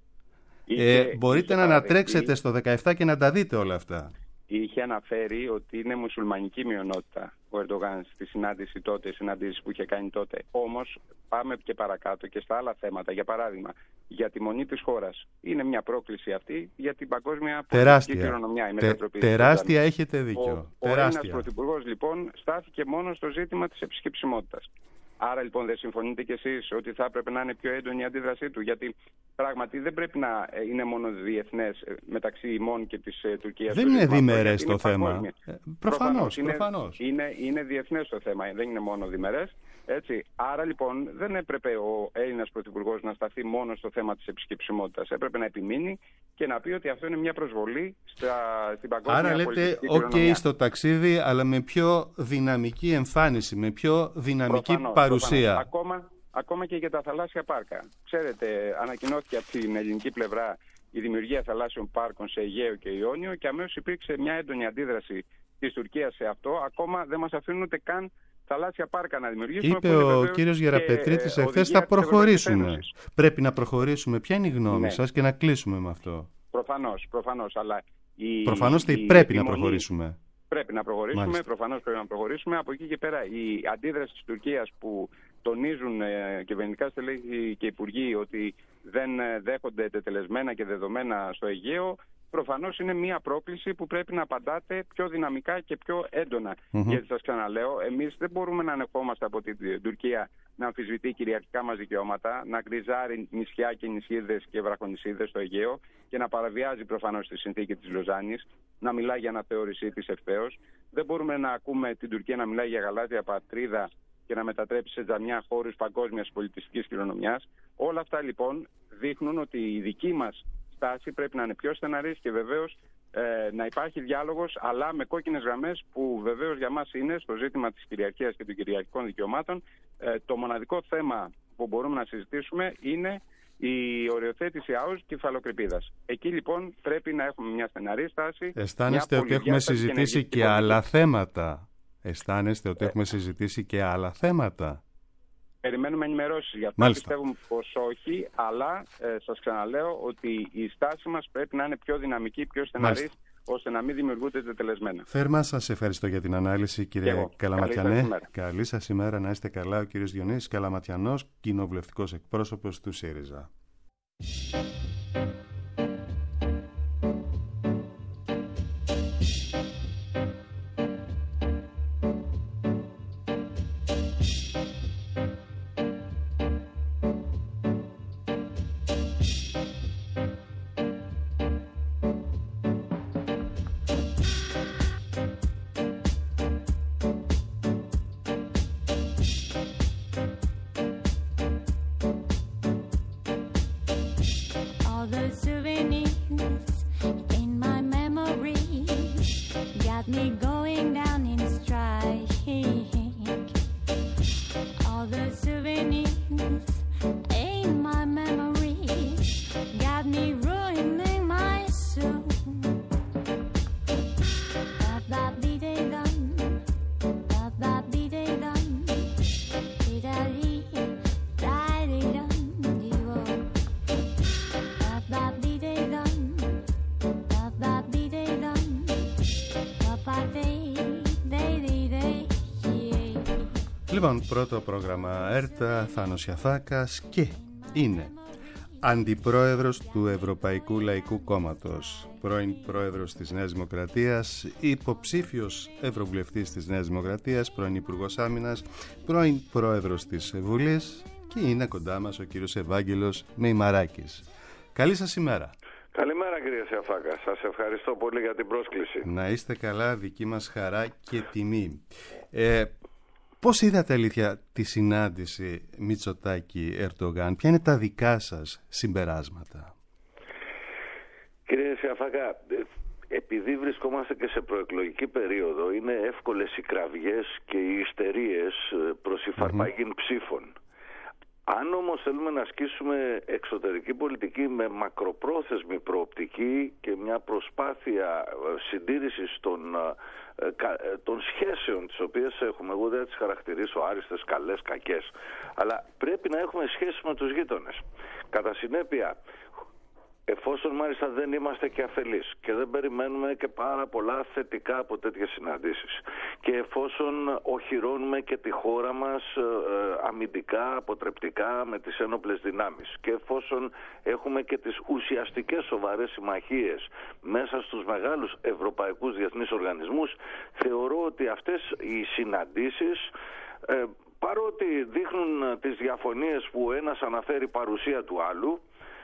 Speaker 4: Είχε, ε, μπορείτε είχε να ανατρέξετε στο δεκαεπτά και να τα δείτε όλα αυτά.
Speaker 1: Είχε αναφέρει ότι είναι μουσουλμανική μειονότητα ο Ερντογάν στη συνάντηση τότε, συναντήσεις που είχε κάνει τότε. Όμως πάμε και παρακάτω και στα άλλα θέματα. Για παράδειγμα, για τη μονή της χώρας. Είναι μια πρόκληση αυτή για την παγκόσμια πολιτική κληρονομιά. Η
Speaker 4: Τε, τεράστια έχετε δίκιο.
Speaker 1: Ο, ο Έλληνας Πρωθυπουργός λοιπόν στάθηκε μόνο στο ζήτημα της επισκεψιμότητας. Άρα λοιπόν δεν συμφωνείτε κι εσείς ότι θα έπρεπε να είναι πιο έντονη η αντίδρασή του? Γιατί πράγματι δεν πρέπει να είναι μόνο διεθνές μεταξύ ημών και της ε, Τουρκίας.
Speaker 4: Δεν είναι διμερές το θέμα. Ε, προφανώς,
Speaker 1: είναι,
Speaker 4: προφανώς.
Speaker 1: Είναι, είναι διεθνές το θέμα, δεν είναι μόνο διμερές. Έτσι. Άρα λοιπόν δεν έπρεπε ο Έλληνας Πρωθυπουργός να σταθεί μόνο στο θέμα της επισκεψιμότητας. Έπρεπε να επιμείνει και να πει ότι αυτό είναι μια προσβολή στα, στην παγκόσμια
Speaker 4: Άρα
Speaker 1: πολιτική
Speaker 4: λέτε,
Speaker 1: κληρονομιά.
Speaker 4: οκ, okay, στο ταξίδι, αλλά με πιο δυναμική εμφάνιση, με πιο δυναμική
Speaker 1: προφανώς,
Speaker 4: παρουσία.
Speaker 1: Προφανώς. Ακόμα, ακόμα και για τα θαλάσσια πάρκα. Ξέρετε, ανακοινώθηκε από την ελληνική πλευρά η δημιουργία θαλάσσιων πάρκων σε Αιγαίο και Ιόνιο και αμέσως υπήρξε μια έντονη αντίδραση της Τουρκίας σε αυτό. Ακόμα δεν μας αφήνουν ούτε καν θαλάσσια πάρκα να δημιουργήσουμε.
Speaker 4: Είπε ο κύριος Γεραπετρίτης εχθές, θα προχωρήσουμε. Πρέπει να προχωρήσουμε. Ποια είναι η γνώμη ναι. σας και να κλείσουμε με αυτό?
Speaker 1: Προφανώς, προφανώς. Αλλά η,
Speaker 4: προφανώς
Speaker 1: η,
Speaker 4: η, πρέπει
Speaker 1: η,
Speaker 4: να προχωρήσουμε.
Speaker 1: Πρέπει να προχωρήσουμε, προφανώς πρέπει να προχωρήσουμε. Από εκεί και πέρα η αντίδραση της Τουρκίας που τονίζουν ε, κυβερνητικά στελέχη και υπουργοί ότι δεν ε, δέχονται τετελεσμένα και δεδομένα στο Αιγαίο, προφανώς είναι μια πρόκληση που πρέπει να απαντάτε πιο δυναμικά και πιο έντονα. Mm-hmm. Γιατί σας ξαναλέω, εμείς δεν μπορούμε να ανεχόμαστε από την Τουρκία να αμφισβητεί κυριαρχικά μας δικαιώματα, να γκριζάρει νησιά και νησίδες και βραχονησίδες στο Αιγαίο και να παραβιάζει προφανώς τη συνθήκη της Λοζάνης, να μιλάει για αναθεώρησή της ευθέως. Δεν μπορούμε να ακούμε την Τουρκία να μιλάει για γαλάζια πατρίδα και να μετατρέψει σε τζαμιά χώρους παγκόσμιας πολιτιστικής κληρονομιάς. Όλα αυτά λοιπόν δείχνουν ότι η δική μας στάση πρέπει να είναι πιο στεναρής και βεβαίως ε, να υπάρχει διάλογος, αλλά με κόκκινες γραμμές που βεβαίως για μας είναι στο ζήτημα της κυριαρχίας και των κυριαρχικών δικαιωμάτων. Ε, το μοναδικό θέμα που μπορούμε να συζητήσουμε είναι η οριοθέτηση άους κεφαλοκρηπίδας. Εκεί λοιπόν πρέπει να έχουμε μια στεναρή στάση.
Speaker 4: Αισθάνεστε ότι έχουμε συζητήσει και άλλα θέματα. Αισθάνεστε ότι ε. έχουμε συζητήσει και άλλα θέματα.
Speaker 1: περιμένουμε ενημερώσεις γι' αυτό.
Speaker 4: Μάλιστα.
Speaker 1: Πιστεύουμε πως όχι, αλλά ε, σας ξαναλέω ότι η στάση μας πρέπει να είναι πιο δυναμική, πιο στεναρή, ώστε να μην δημιουργούνται τετελεσμένα.
Speaker 4: Θέρμα σας ευχαριστώ για την ανάλυση, κύριε Καλαματιανέ. Καλή σας ημέρα, να είστε καλά. Ο κύριος Διονύσης Καλαματιανός, κοινοβουλευτικός εκπρόσωπος του ΣΥΡΙΖΑ. Λοιπόν, πρώτο πρόγραμμα ΕΡΤΑ, Θάνος Ιαφάκας και είναι αντιπρόεδρος του Ευρωπαϊκού Λαϊκού Κόμματος, πρώην πρόεδρος της Νέας Δημοκρατίας, υποψήφιος ευρωβουλευτής της Νέας Δημοκρατίας, πρώην Υπουργός Άμυνας, πρώην πρόεδρος της Βουλής και είναι κοντά μας ο κύριος Ευάγγελος Μεϊμαράκης. Καλή σας ημέρα.
Speaker 3: Καλημέρα κύριε Ιαφάκα, σας ευχαριστώ πολύ για την πρόσκληση.
Speaker 4: Να είστε καλά, δική μας χαρά και τιμή. Ε, Πώς είδατε αλήθεια τη συνάντηση Μητσοτάκη-Ερντογάν, ποια είναι τα δικά σας συμπεράσματα?
Speaker 3: Κύριε Ιαφάκα, επειδή βρισκόμαστε και σε προεκλογική περίοδο, είναι εύκολες οι κραυγές και οι ιστερίες προς υφαρπαγήν mm-hmm. ψήφων. Αν όμως θέλουμε να ασκήσουμε εξωτερική πολιτική με μακροπρόθεσμη προοπτική και μια προσπάθεια συντήρησης των, των σχέσεων τις οποίες έχουμε, εγώ δεν τις χαρακτηρίσω άριστες, καλές, κακές, αλλά πρέπει να έχουμε σχέσεις με τους γείτονες. Κατά συνέπεια, εφόσον μάλιστα δεν είμαστε και αφελείς και δεν περιμένουμε και πάρα πολλά θετικά από τέτοιες συναντήσεις και εφόσον οχυρώνουμε και τη χώρα μας ε, αμυντικά, αποτρεπτικά με τις ένοπλες δυνάμεις και εφόσον έχουμε και τις ουσιαστικές σοβαρές συμμαχίες μέσα στους μεγάλους ευρωπαϊκούς διεθνείς οργανισμούς, θεωρώ ότι αυτές οι συναντήσεις ε, παρότι δείχνουν τις διαφωνίες που ένας αναφέρει παρουσία του άλλου,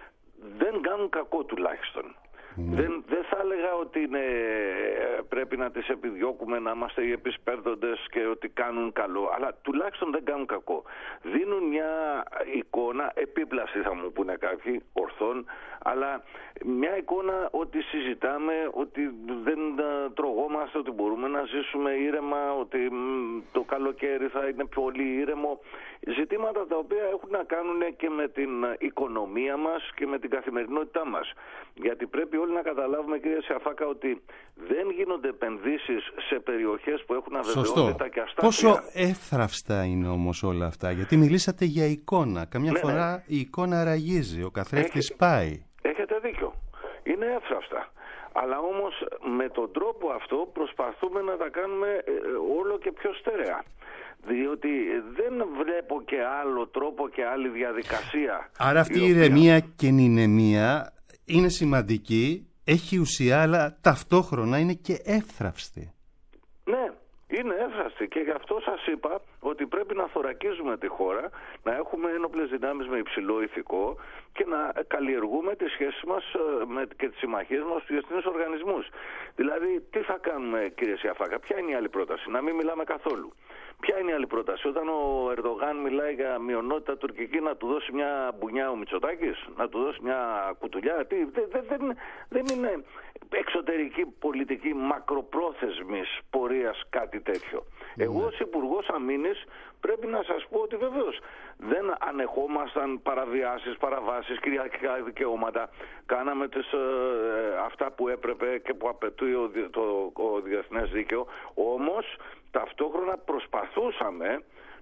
Speaker 3: δεν κάνουν κακό τουλάχιστον. Mm. Δεν, δεν θα έλεγα ότι είναι, πρέπει να τις επιδιώκουμε να είμαστε οι επισπέρδοντες και ότι κάνουν καλό, αλλά τουλάχιστον δεν κάνουν κακό. Δίνουν μια εικόνα, επίπλαστη θα μου πούνε κάποιοι, ορθών, αλλά μια εικόνα ότι συζητάμε, ότι δεν τρογόμαστε, ότι μπορούμε να ζήσουμε ήρεμα, ότι το καλοκαίρι θα είναι πολύ ήρεμο. Ζητήματα τα οποία έχουν να κάνουν και με την οικονομία μας και με την καθημερινότητά μας. Γιατί πρέπει όλοι να καταλάβουμε, κύριε Ιαφάκα, ότι δεν γίνονται επενδύσεις σε περιοχές που έχουν αβεβαιότητα και αστάθεια.
Speaker 4: Πόσο εύθραυστα είναι όμως όλα αυτά? Γιατί μιλήσατε για εικόνα. Καμιά
Speaker 3: ναι,
Speaker 4: φορά
Speaker 3: ναι.
Speaker 4: η εικόνα ραγίζει, ο καθρέφτης πάει.
Speaker 3: Έχετε δίκιο. Είναι εύθραυστα. Αλλά όμως με τον τρόπο αυτό προσπαθούμε να τα κάνουμε όλο και πιο στερεά. Διότι δεν βλέπω και άλλο τρόπο και άλλη διαδικασία.
Speaker 4: Άρα αυτή η,
Speaker 3: η οποία...
Speaker 4: ηρεμία και νηνεμία είναι σημαντική, έχει ουσία, αλλά ταυτόχρονα είναι και εύθραυστη.
Speaker 3: Ναι, είναι εύθραυστη και γι' αυτό σας είπα ότι πρέπει να θωρακίζουμε τη χώρα, να έχουμε ένοπλες δυνάμεις με υψηλό ηθικό και να καλλιεργούμε τις σχέσεις μας με, και τις συμμαχίες μας στους διεθνείς οργανισμούς. Δηλαδή, τι θα κάνουμε, κύριε Ιαφάκα, ποια είναι η άλλη πρόταση? Να μην μιλάμε καθόλου. Ποια είναι η άλλη πρόταση? Όταν ο Ερντογάν μιλάει για μειονότητα τουρκική, να του δώσει μια μπουνιά ο Μητσοτάκης, να του δώσει μια κουτουλιά? Τι, δεν, δεν, δεν είναι εξωτερική πολιτική μακροπρόθεσμης πορείας κάτι τέτοιο. Mm. Εγώ ως Υπουργός Αμήνης πρέπει να σας πω ότι βεβαίως δεν ανεχόμασταν παραβιάσεις, παραβάσεις, κυριαρχικά δικαιώματα. Κάναμε τις, ε, αυτά που έπρεπε και που απαιτεί ο, το, ο διεθνές δίκαιο. Όμως ταυτόχρονα προσπαθούσαμε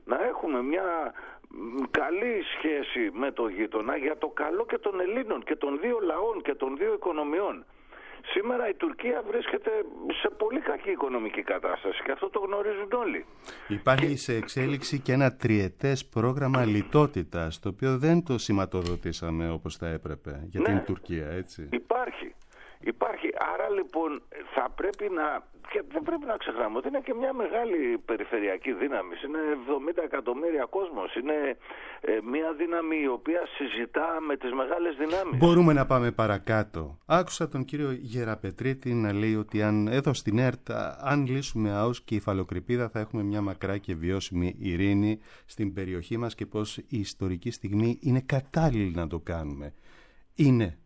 Speaker 3: να έχουμε μια καλή σχέση με το γείτονα για το καλό και των Ελλήνων και των δύο λαών και των δύο οικονομιών. Σήμερα η Τουρκία βρίσκεται σε πολύ κακή οικονομική κατάσταση και αυτό το γνωρίζουν όλοι.
Speaker 4: Υπάρχει
Speaker 3: και...
Speaker 4: σε εξέλιξη και ένα τριετές πρόγραμμα λιτότητας, το οποίο δεν το σηματοδοτήσαμε όπως θα έπρεπε για ναι, την Τουρκία, έτσι.
Speaker 3: Υπάρχει. Υπάρχει. Άρα λοιπόν θα πρέπει να... Και δεν πρέπει να ξεχνάμε ότι είναι και μια μεγάλη περιφερειακή δύναμη. Είναι εβδομήντα εκατομμύρια κόσμος. Είναι ε, μια δύναμη η οποία συζητά με τις μεγάλες δυνάμεις.
Speaker 4: Μπορούμε να πάμε παρακάτω. Άκουσα τον κύριο Γεραπετρίτη να λέει ότι αν εδώ στην ΕΡΤ, αν λύσουμε ΑΟΣ και υφαλοκρηπίδα, θα έχουμε μια μακρά και βιώσιμη ειρήνη στην περιοχή μας και πως η ιστορική στιγμή είναι κατάλληλη να το κάνουμε. Είναι.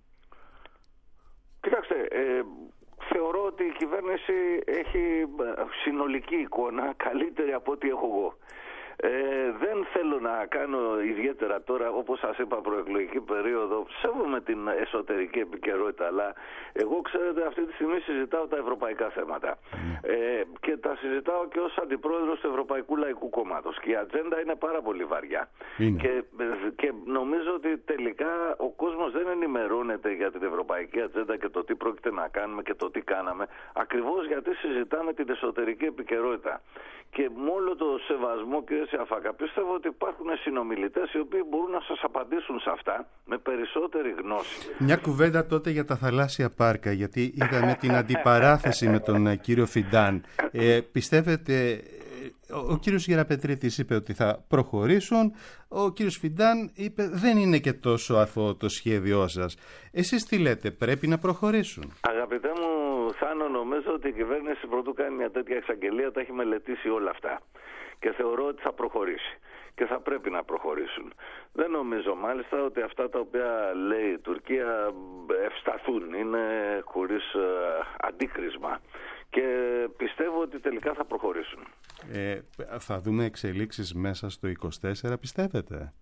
Speaker 3: Κοιτάξτε, ε, θεωρώ ότι η κυβέρνηση έχει συνολική εικόνα καλύτερη από ό,τι έχω εγώ. Ε, δεν θέλω να κάνω ιδιαίτερα τώρα, όπως σας είπα, προεκλογική περίοδο. Σέβομαι την εσωτερική επικαιρότητα, αλλά εγώ, ξέρετε, αυτή τη στιγμή συζητάω τα ευρωπαϊκά θέματα. Mm. Ε, και τα συζητάω και ως αντιπρόεδρος του Ευρωπαϊκού Λαϊκού Κόμματος. Και η ατζέντα είναι πάρα πολύ βαριά. Mm. Και, και νομίζω ότι τελικά ο κόσμος δεν ενημερώνεται για την ευρωπαϊκή ατζέντα και το τι πρόκειται να κάνουμε και το τι κάναμε, ακριβώς γιατί συζητάμε την εσωτερική επικαιρότητα. Και με όλο το σεβασμό, κύριε Σιαφάκα, πιστεύω ότι υπάρχουν συνομιλητές οι οποίοι μπορούν να σας απαντήσουν σε αυτά με περισσότερη γνώση.
Speaker 4: Μια κουβέντα τότε για τα θαλάσσια πάρκα, γιατί είδαμε την αντιπαράθεση με τον κύριο Φιντάν. Ε, πιστεύετε, ο κύριος Γεραπετρίτης είπε ότι θα προχωρήσουν, ο κύριος Φιντάν είπε δεν είναι και τόσο αθώο το σχέδιό σας. Εσείς τι λέτε, πρέπει να προχωρήσουν?
Speaker 3: Αγαπητέ μου Θάνο, νομίζω ότι η κυβέρνηση πρωτού κάνει μια τέτοια εξαγγελία τα έχει μελετήσει όλα αυτά και θεωρώ ότι θα προχωρήσει και θα πρέπει να προχωρήσουν. Δεν νομίζω μάλιστα ότι αυτά τα οποία λέει η Τουρκία ευσταθούν, είναι χωρίς ε, αντίκρισμα και πιστεύω ότι τελικά θα προχωρήσουν.
Speaker 4: Ε, θα δούμε εξελίξεις μέσα στο είκοσι τέσσερα, πιστεύετε?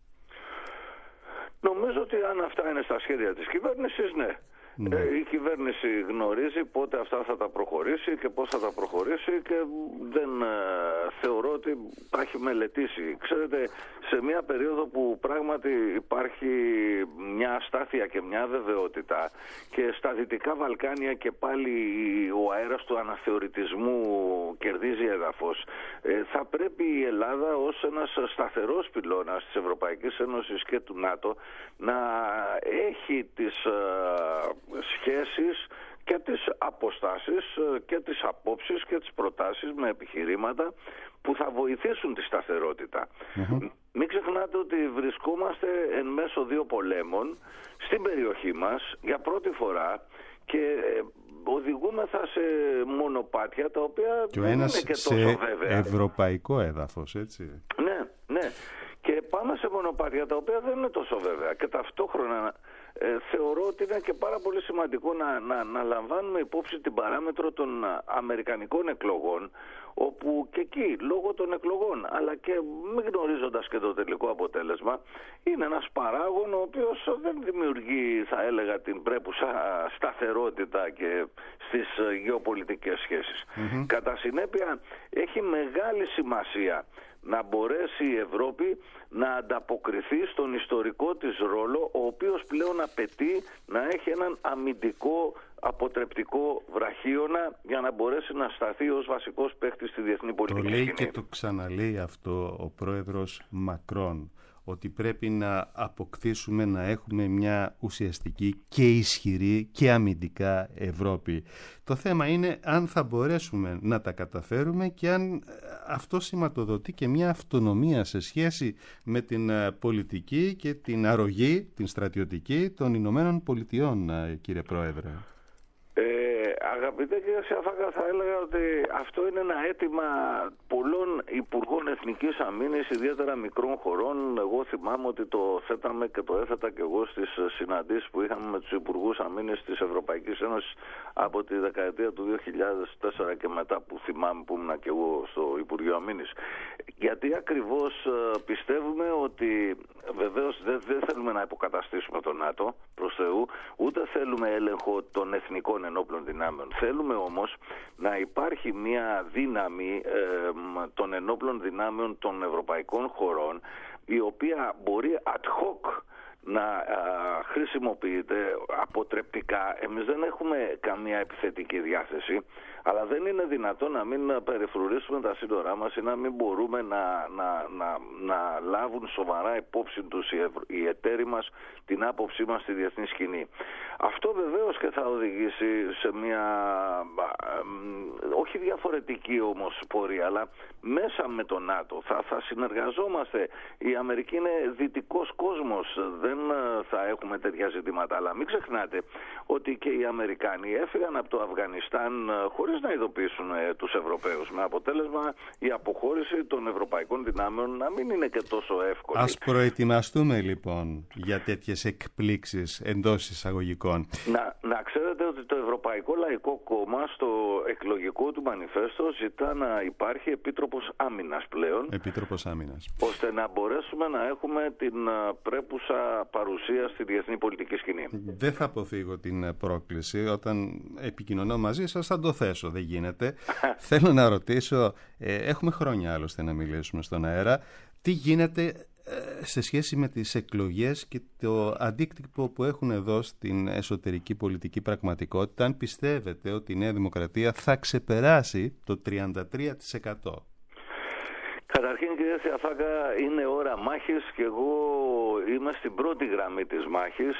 Speaker 3: Νομίζω ότι αν αυτά είναι στα σχέδια της κυβέρνησης, ναι. Ναι. Ε, η κυβέρνηση γνωρίζει πότε αυτά θα τα προχωρήσει και πώς θα τα προχωρήσει και δεν ε, θεωρώ ότι τα έχει μελετήσει. Ξέρετε, σε μια περίοδο που πράγματι υπάρχει μια αστάθεια και μια βεβαιότητα και στα Δυτικά Βαλκάνια και πάλι ο αέρας του αναθεωρητισμού κερδίζει έδαφος, ε, θα πρέπει η Ελλάδα ως ένας σταθερός πυλώνας της Ευρωπαϊκής Ένωσης και του ΝΑΤΟ να έχει τις ε, σχέσεις και τις αποστάσεις και τις απόψεις και τις προτάσεις με επιχειρήματα που θα βοηθήσουν τη σταθερότητα. Mm-hmm. Μην ξεχνάτε ότι βρισκόμαστε εν μέσω δύο πολέμων στην περιοχή μας για πρώτη φορά και οδηγούμεθα σε μονοπάτια τα οποία
Speaker 4: και
Speaker 3: δεν είναι και τόσο βέβαια.
Speaker 4: Σε ευρωπαϊκό έδαφος, έτσι.
Speaker 3: Ναι, ναι. Και πάμε σε μονοπάτια τα οποία δεν είναι τόσο βέβαια και ταυτόχρονα ε, θεωρώ ότι είναι και πάρα πολύ σημαντικό να, να, να λαμβάνουμε υπόψη την παράμετρο των αμερικανικών εκλογών, όπου και εκεί λόγω των εκλογών αλλά και μην γνωρίζοντας και το τελικό αποτέλεσμα είναι ένας παράγων ο οποίος δεν δημιουργεί, θα έλεγα, την πρέπουσα σταθερότητα και στις γεωπολιτικές σχέσεις. Mm-hmm. Κατά συνέπεια έχει μεγάλη σημασία να μπορέσει η Ευρώπη να ανταποκριθεί στον ιστορικό της ρόλο, ο οποίος πλέον απαιτεί να έχει έναν αμυντικό αποτρεπτικό βραχίωνα για να μπορέσει να σταθεί ως βασικός παίκτης στη διεθνή πολιτική σκηνή.
Speaker 4: Το λέει και το ξαναλέει αυτό ο πρόεδρος Μακρόν, ότι πρέπει να αποκτήσουμε, να έχουμε μια ουσιαστική και ισχυρή και αμυντικά Ευρώπη. Το θέμα είναι αν θα μπορέσουμε να τα καταφέρουμε και αν αυτό σηματοδοτεί και μια αυτονομία σε σχέση με την πολιτική και την αρρωγή, την στρατιωτική των Ηνωμένων Πολιτειών, κύριε Πρόεδρε.
Speaker 3: Ε, αγαπητέ κύριε Σιαφάκα, θα έλεγα ότι αυτό είναι ένα αίτημα πολλών υπουργών εθνικής αμήνης, ιδιαίτερα μικρών χωρών. Εγώ θυμάμαι ότι το θέταμε και το έθετα και εγώ στις συναντήσεις που είχαμε με τους υπουργούς αμήνης της Ευρωπαϊκής Ένωσης από τη δεκαετία του δύο χιλιάδες τέσσερα και μετά, που θυμάμαι που ήμουν και εγώ στο Υπουργείο Αμήνης. Για, γιατί ακριβώς πιστεύουμε ότι βεβαίως δεν, δεν θέλουμε να υποκαταστήσουμε το ΝΑΤΟ προς Θεού, ούτε θέλουμε έλεγχο των εθνικών ενόπλων δυνάμεων. Θέλουμε όμως να υπάρχει μια δύναμη ε, των ενόπλων δυνάμεων των ευρωπαϊκών χωρών, η οποία μπορεί ad hoc να α, χρησιμοποιείται αποτρεπτικά. Εμείς δεν έχουμε καμία επιθετική διάθεση, αλλά δεν είναι δυνατό να μην περιφρουρήσουμε τα σύνορά μας ή να μην μπορούμε να, να, να, να λάβουν σοβαρά υπόψη τους οι, ευρω... οι εταίροι μας την άποψή μας στη διεθνή σκηνή. Αυτό βεβαίως και θα οδηγήσει σε μια όχι διαφορετική όμως πορεία, αλλά μέσα με το ΝΑΤΟ θα, θα συνεργαζόμαστε. Η Αμερική είναι δυτικός κόσμος, δεν θα έχουμε τέτοια ζητήματα, αλλά μην ξεχνάτε ότι και οι Αμερικάνοι έφυγαν από το Αφγανιστάν χωρίς να ειδοποιήσουν ε, τους Ευρωπαίους, με αποτέλεσμα η αποχώρηση των ευρωπαϊκών δυνάμεων να μην είναι και τόσο εύκολη.
Speaker 4: Ας προετοιμαστούμε λοιπόν για τέτοιες εκπλήξεις εντός εισαγωγικών.
Speaker 3: Να, να ξέρετε ότι το Ευρωπαϊκό Λαϊκό Κόμμα στο εκλογικό του μανιφέστο ζητά να υπάρχει Επίτροπος Άμυνας πλέον.
Speaker 4: Επίτροπος Άμυνας.
Speaker 3: Ώστε να μπορέσουμε να έχουμε την πρέπουσα παρουσία στη διεθνή πολιτική σκηνή.
Speaker 4: Δεν θα αποφύγω την πρόκληση. Όταν επικοινωνώ μαζί σας θα το θέσω. Δεν γίνεται. Θέλω να ρωτήσω, ε, έχουμε χρόνια άλλωστε να μιλήσουμε στον αέρα, τι γίνεται ε, σε σχέση με τις εκλογές και το αντίκτυπο που έχουν εδώ στην εσωτερική πολιτική πραγματικότητα, αν πιστεύετε ότι η Νέα Δημοκρατία θα ξεπεράσει το τριάντα τρία τοις εκατό.
Speaker 3: Καταρχήν, κύριε Θεαφάκα, είναι ώρα μάχης και εγώ είμαι στην πρώτη γραμμή της μάχης.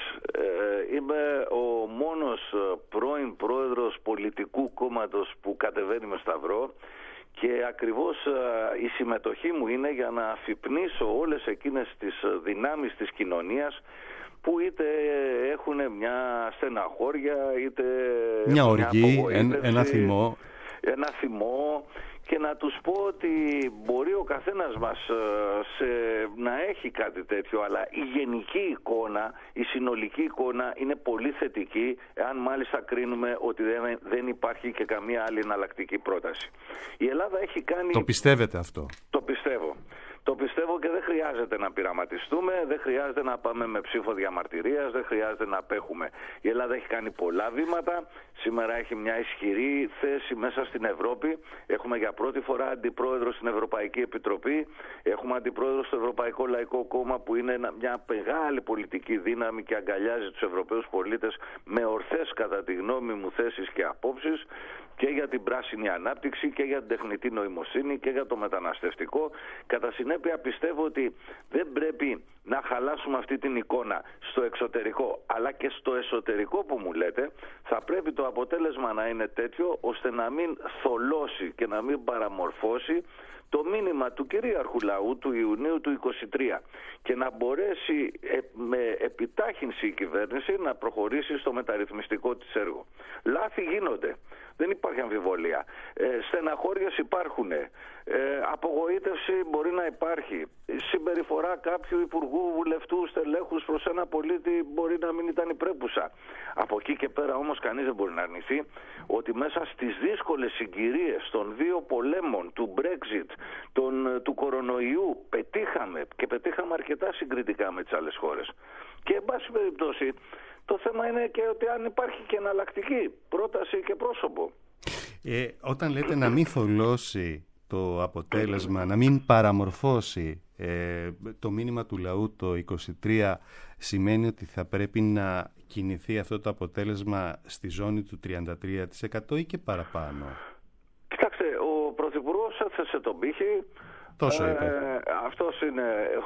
Speaker 3: Ε, είμαι ο μόνος πρώην πρόεδρος πολιτικού κόμματος που κατεβαίνει με σταυρό και ακριβώς η συμμετοχή μου είναι για να αφυπνίσω όλες εκείνες τις δυνάμεις της κοινωνίας που είτε έχουν μια στεναχώρια, είτε
Speaker 4: μια οργή, ένα, ένα θυμό.
Speaker 3: Ένα θυμό. Και να τους πω ότι μπορεί ο καθένας μας σε, να έχει κάτι τέτοιο, αλλά η γενική εικόνα, η συνολική εικόνα είναι πολύ θετική, εάν μάλιστα κρίνουμε ότι δεν, δεν υπάρχει και καμία άλλη εναλλακτική πρόταση. Η Ελλάδα έχει κάνει...
Speaker 4: Το πιστεύετε αυτό?
Speaker 3: Το πιστεύω. Το πιστεύω και δεν χρειάζεται να πειραματιστούμε, δεν χρειάζεται να πάμε με ψήφο διαμαρτυρίας, δεν χρειάζεται να απέχουμε. Η Ελλάδα έχει κάνει πολλά βήματα, σήμερα έχει μια ισχυρή θέση μέσα στην Ευρώπη. Έχουμε για πρώτη φορά αντιπρόεδρο στην Ευρωπαϊκή Επιτροπή, έχουμε αντιπρόεδρο στο Ευρωπαϊκό Λαϊκό Κόμμα που είναι μια μεγάλη πολιτική δύναμη και αγκαλιάζει τους Ευρωπαίους πολίτες με ορθές κατά τη γνώμη μου θέσεις και απόψεις και για την πράσινη ανάπτυξη και για την τεχνητή νοημοσύνη και για το μεταναστευτικό. Κατά συνέπεια πιστεύω ότι δεν πρέπει να χαλάσουμε αυτή την εικόνα στο εξωτερικό, αλλά και στο εσωτερικό που μου λέτε θα πρέπει το αποτέλεσμα να είναι τέτοιο ώστε να μην θολώσει και να μην παραμορφώσει το μήνυμα του κυρίαρχου λαού του Ιουνίου του είκοσι τρία και να μπορέσει με επιτάχυνση η κυβέρνηση να προχωρήσει στο μεταρρυθμιστικό της έργο. Λάθη γίνονται. Δεν υπάρχει αμφιβολία. Ε, στεναχώριες υπάρχουν. Ε, απογοήτευση μπορεί να υπάρχει. Συμπεριφορά κάποιου υπουργού, βουλευτού, στελέχους προς ένα πολίτη μπορεί να μην ήταν υπρέπουσα. Από εκεί και πέρα όμως κανείς δεν μπορεί να αρνηθεί ότι μέσα στις δύσκολες συγκυρίες των δύο πολέμων, του Brexit, τον, του κορονοϊού, πετύχαμε και πετύχαμε αρκετά συγκριτικά με τις άλλες χώρες. Και εν πάση περιπτώσει το θέμα είναι και ότι αν υπάρχει και εναλλακτική πρόταση και πρόσωπο.
Speaker 4: Ε, όταν λέτε να μην θολώσει το αποτέλεσμα, να μην παραμορφώσει ε, το μήνυμα του λαού το είκοσι τρία, σημαίνει ότι θα πρέπει να κινηθεί αυτό το αποτέλεσμα στη ζώνη του τριάντα τρία τοις εκατό ή και παραπάνω?
Speaker 3: Κοιτάξτε, ο Πρωθυπουργός έθεσε τον πύχη.
Speaker 4: Τόσο είπε.
Speaker 3: Ε, αυτός είναι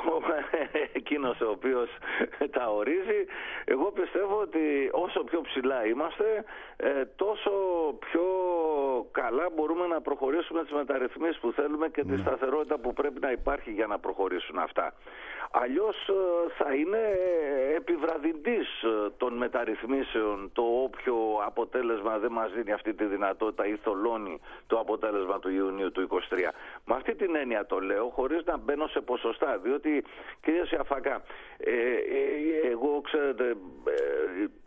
Speaker 3: εκείνος ο οποίος τα ορίζει. Εγώ πιστεύω ότι όσο πιο ψηλά είμαστε, ε, τόσο πιο καλά μπορούμε να προχωρήσουμε τις μεταρρυθμίσεις που θέλουμε και τη σταθερότητα που πρέπει να υπάρχει για να προχωρήσουν αυτά. Αλλιώς θα είναι επιβραδυντής των μεταρρυθμίσεων το όποιο αποτέλεσμα δεν μας δίνει αυτή τη δυνατότητα ή θολώνει το αποτέλεσμα του Ιουνίου του είκοσι τρία. Με αυτή την έννοια το λέω, χωρίς να μπαίνω σε ποσοστά, διότι κύριε Σιαφάκα, ε, ε, εγώ ξέρετε, ε,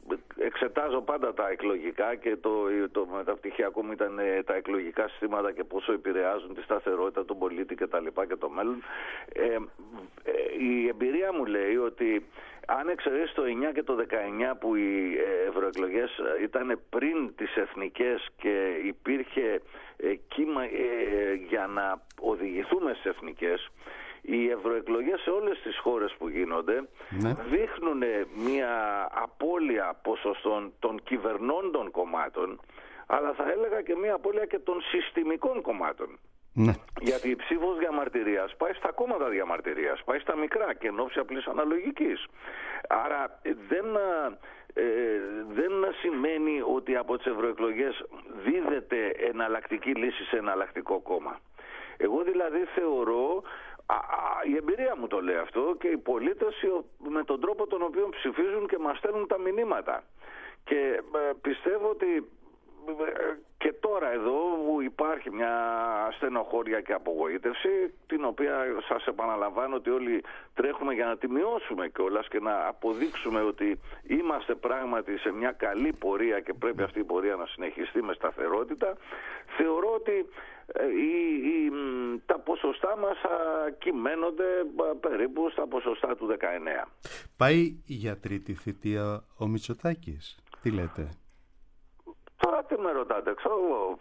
Speaker 3: εξετάζω πάντα τα εκλογικά και το, το μεταπτυχιακό μου ήταν τα εκλογικά συστήματα και πόσο επηρεάζουν τη σταθερότητα των πολίτη και τα λοιπά και το μέλλον. Ε, ε, η εμπειρία μου λέει ότι αν εξαιρέσει το εννιά και το δεκαεννιά που οι ευρωεκλογές ήταν πριν τις εθνικές και υπήρχε ε, κύμα ε, για να οδηγηθούμε στις εθνικές, οι ευρωεκλογές σε όλες τις χώρες που γίνονται ναι. δείχνουν μια απώλεια ποσοστών των κυβερνώντων κομμάτων, αλλά θα έλεγα και μια απώλεια και των συστημικών κομμάτων. Ναι. Γιατί η ψήφος διαμαρτυρίας πάει στα κόμματα διαμαρτυρίας, πάει στα μικρά και εν ώψη απλής αναλογικής. Άρα δεν, ε, δεν σημαίνει ότι από τις ευρωεκλογές δίδεται εναλλακτική λύση σε εναλλακτικό κόμμα. Εγώ δηλαδή θεωρώ, α, α, η εμπειρία μου το λέει αυτό, και οι πολίτες με τον τρόπο τον οποίο ψηφίζουν και μας στέλνουν τα μηνύματα. Και ε, πιστεύω ότι και τώρα εδώ υπάρχει μια στενοχώρια και απογοήτευση, την οποία σας επαναλαμβάνω ότι όλοι τρέχουμε για να τη μειώσουμε κιόλας και να αποδείξουμε ότι είμαστε πράγματι σε μια καλή πορεία και πρέπει αυτή η πορεία να συνεχιστεί με σταθερότητα. Θεωρώ ότι οι, οι, τα ποσοστά μας κυμαίνονται περίπου στα ποσοστά του δεκαεννέα.
Speaker 4: Πάει για τρίτη θητεία ο Μητσοτάκης, τι λέτε?
Speaker 3: Τώρα τι με ρωτάτε, ξέρω εγώ.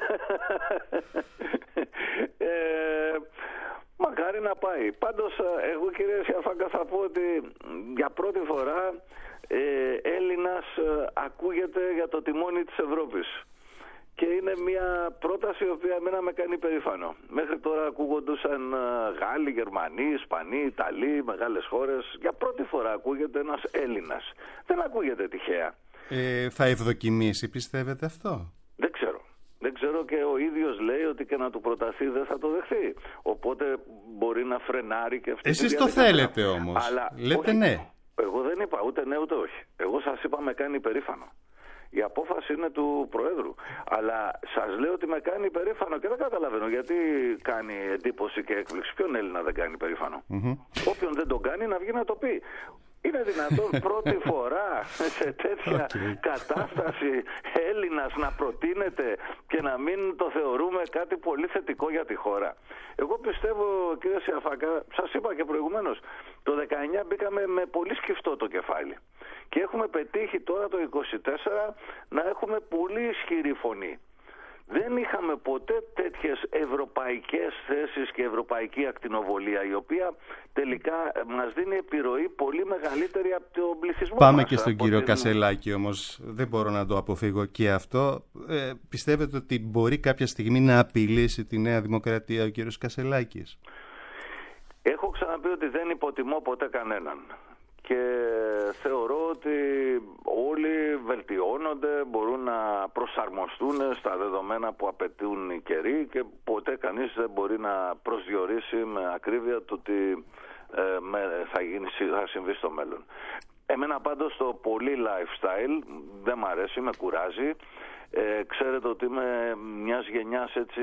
Speaker 3: ε, μακάρι να πάει. Πάντως εγώ, κύριε Σιαφάκα, θα πω ότι για πρώτη φορά ε, Έλληνας ε, ακούγεται για το τιμόνι της Ευρώπης. Και είναι μια πρόταση η οποία εμένα με κάνει περήφανο. Μέχρι τώρα ακούγονταν Γάλλοι, Γερμανοί, Ισπανοί, Ιταλοί, μεγάλες χώρες. Για πρώτη φορά ακούγεται ένας Έλληνας. Δεν ακούγεται τυχαία.
Speaker 4: Ε, θα ευδοκιμήσει, πιστεύετε αυτό?
Speaker 3: Δεν ξέρω. Δεν ξέρω, και ο ίδιος λέει ότι και να του προταθεί δεν θα το δεχθεί. Οπότε μπορεί να φρενάρει και αυτή.
Speaker 4: Εσείς το θέλετε όμως.
Speaker 3: Αλλά
Speaker 4: λέτε
Speaker 3: όχι,
Speaker 4: ναι.
Speaker 3: Εγώ δεν είπα ούτε ναι ούτε όχι. Εγώ σας είπα με κάνει περήφανο. Η απόφαση είναι του Προέδρου. Αλλά σας λέω ότι με κάνει περήφανο και δεν καταλαβαίνω γιατί κάνει εντύπωση και έκπληξη. Ποιον Έλληνα δεν κάνει περήφανο? Mm-hmm. Όποιον δεν τον κάνει να βγει να το πει. Είναι δυνατόν πρώτη φορά σε τέτοια okay. κατάσταση Έλληνας να προτείνεται και να μην το θεωρούμε κάτι πολύ θετικό για τη χώρα? Εγώ πιστεύω, κύριε Σιαφάκα, σας είπα και προηγουμένως, το δεκαεννιά μπήκαμε με πολύ σκυφτό το κεφάλι. Και έχουμε πετύχει τώρα το είκοσι τέσσερα να έχουμε πολύ ισχυρή φωνή. Δεν είχαμε ποτέ τέτοιες ευρωπαϊκές θέσεις και ευρωπαϊκή ακτινοβολία, η οποία τελικά μας δίνει επιρροή πολύ μεγαλύτερη από τον πληθυσμό.
Speaker 4: Πάμε
Speaker 3: μας,
Speaker 4: και στον κύριο
Speaker 3: την...
Speaker 4: Κασελάκη όμως, δεν μπορώ να το αποφύγω και αυτό. Ε, πιστεύετε ότι μπορεί κάποια στιγμή να απειλήσει τη Νέα Δημοκρατία ο κύριος Κασελάκης?
Speaker 3: Έχω ξαναπεί ότι δεν υποτιμώ ποτέ κανέναν. Και θεωρώ ότι όλοι βελτιώνονται, μπορούν να προσαρμοστούν στα δεδομένα που απαιτούν οι καιροί και ποτέ κανείς δεν μπορεί να προσδιορίσει με ακρίβεια το τι ε, θα, γίνει, θα συμβεί στο μέλλον. Εμένα πάντως το πολύ lifestyle δεν μ' αρέσει, με κουράζει. Ε, ξέρετε ότι είμαι μιας γενιάς έτσι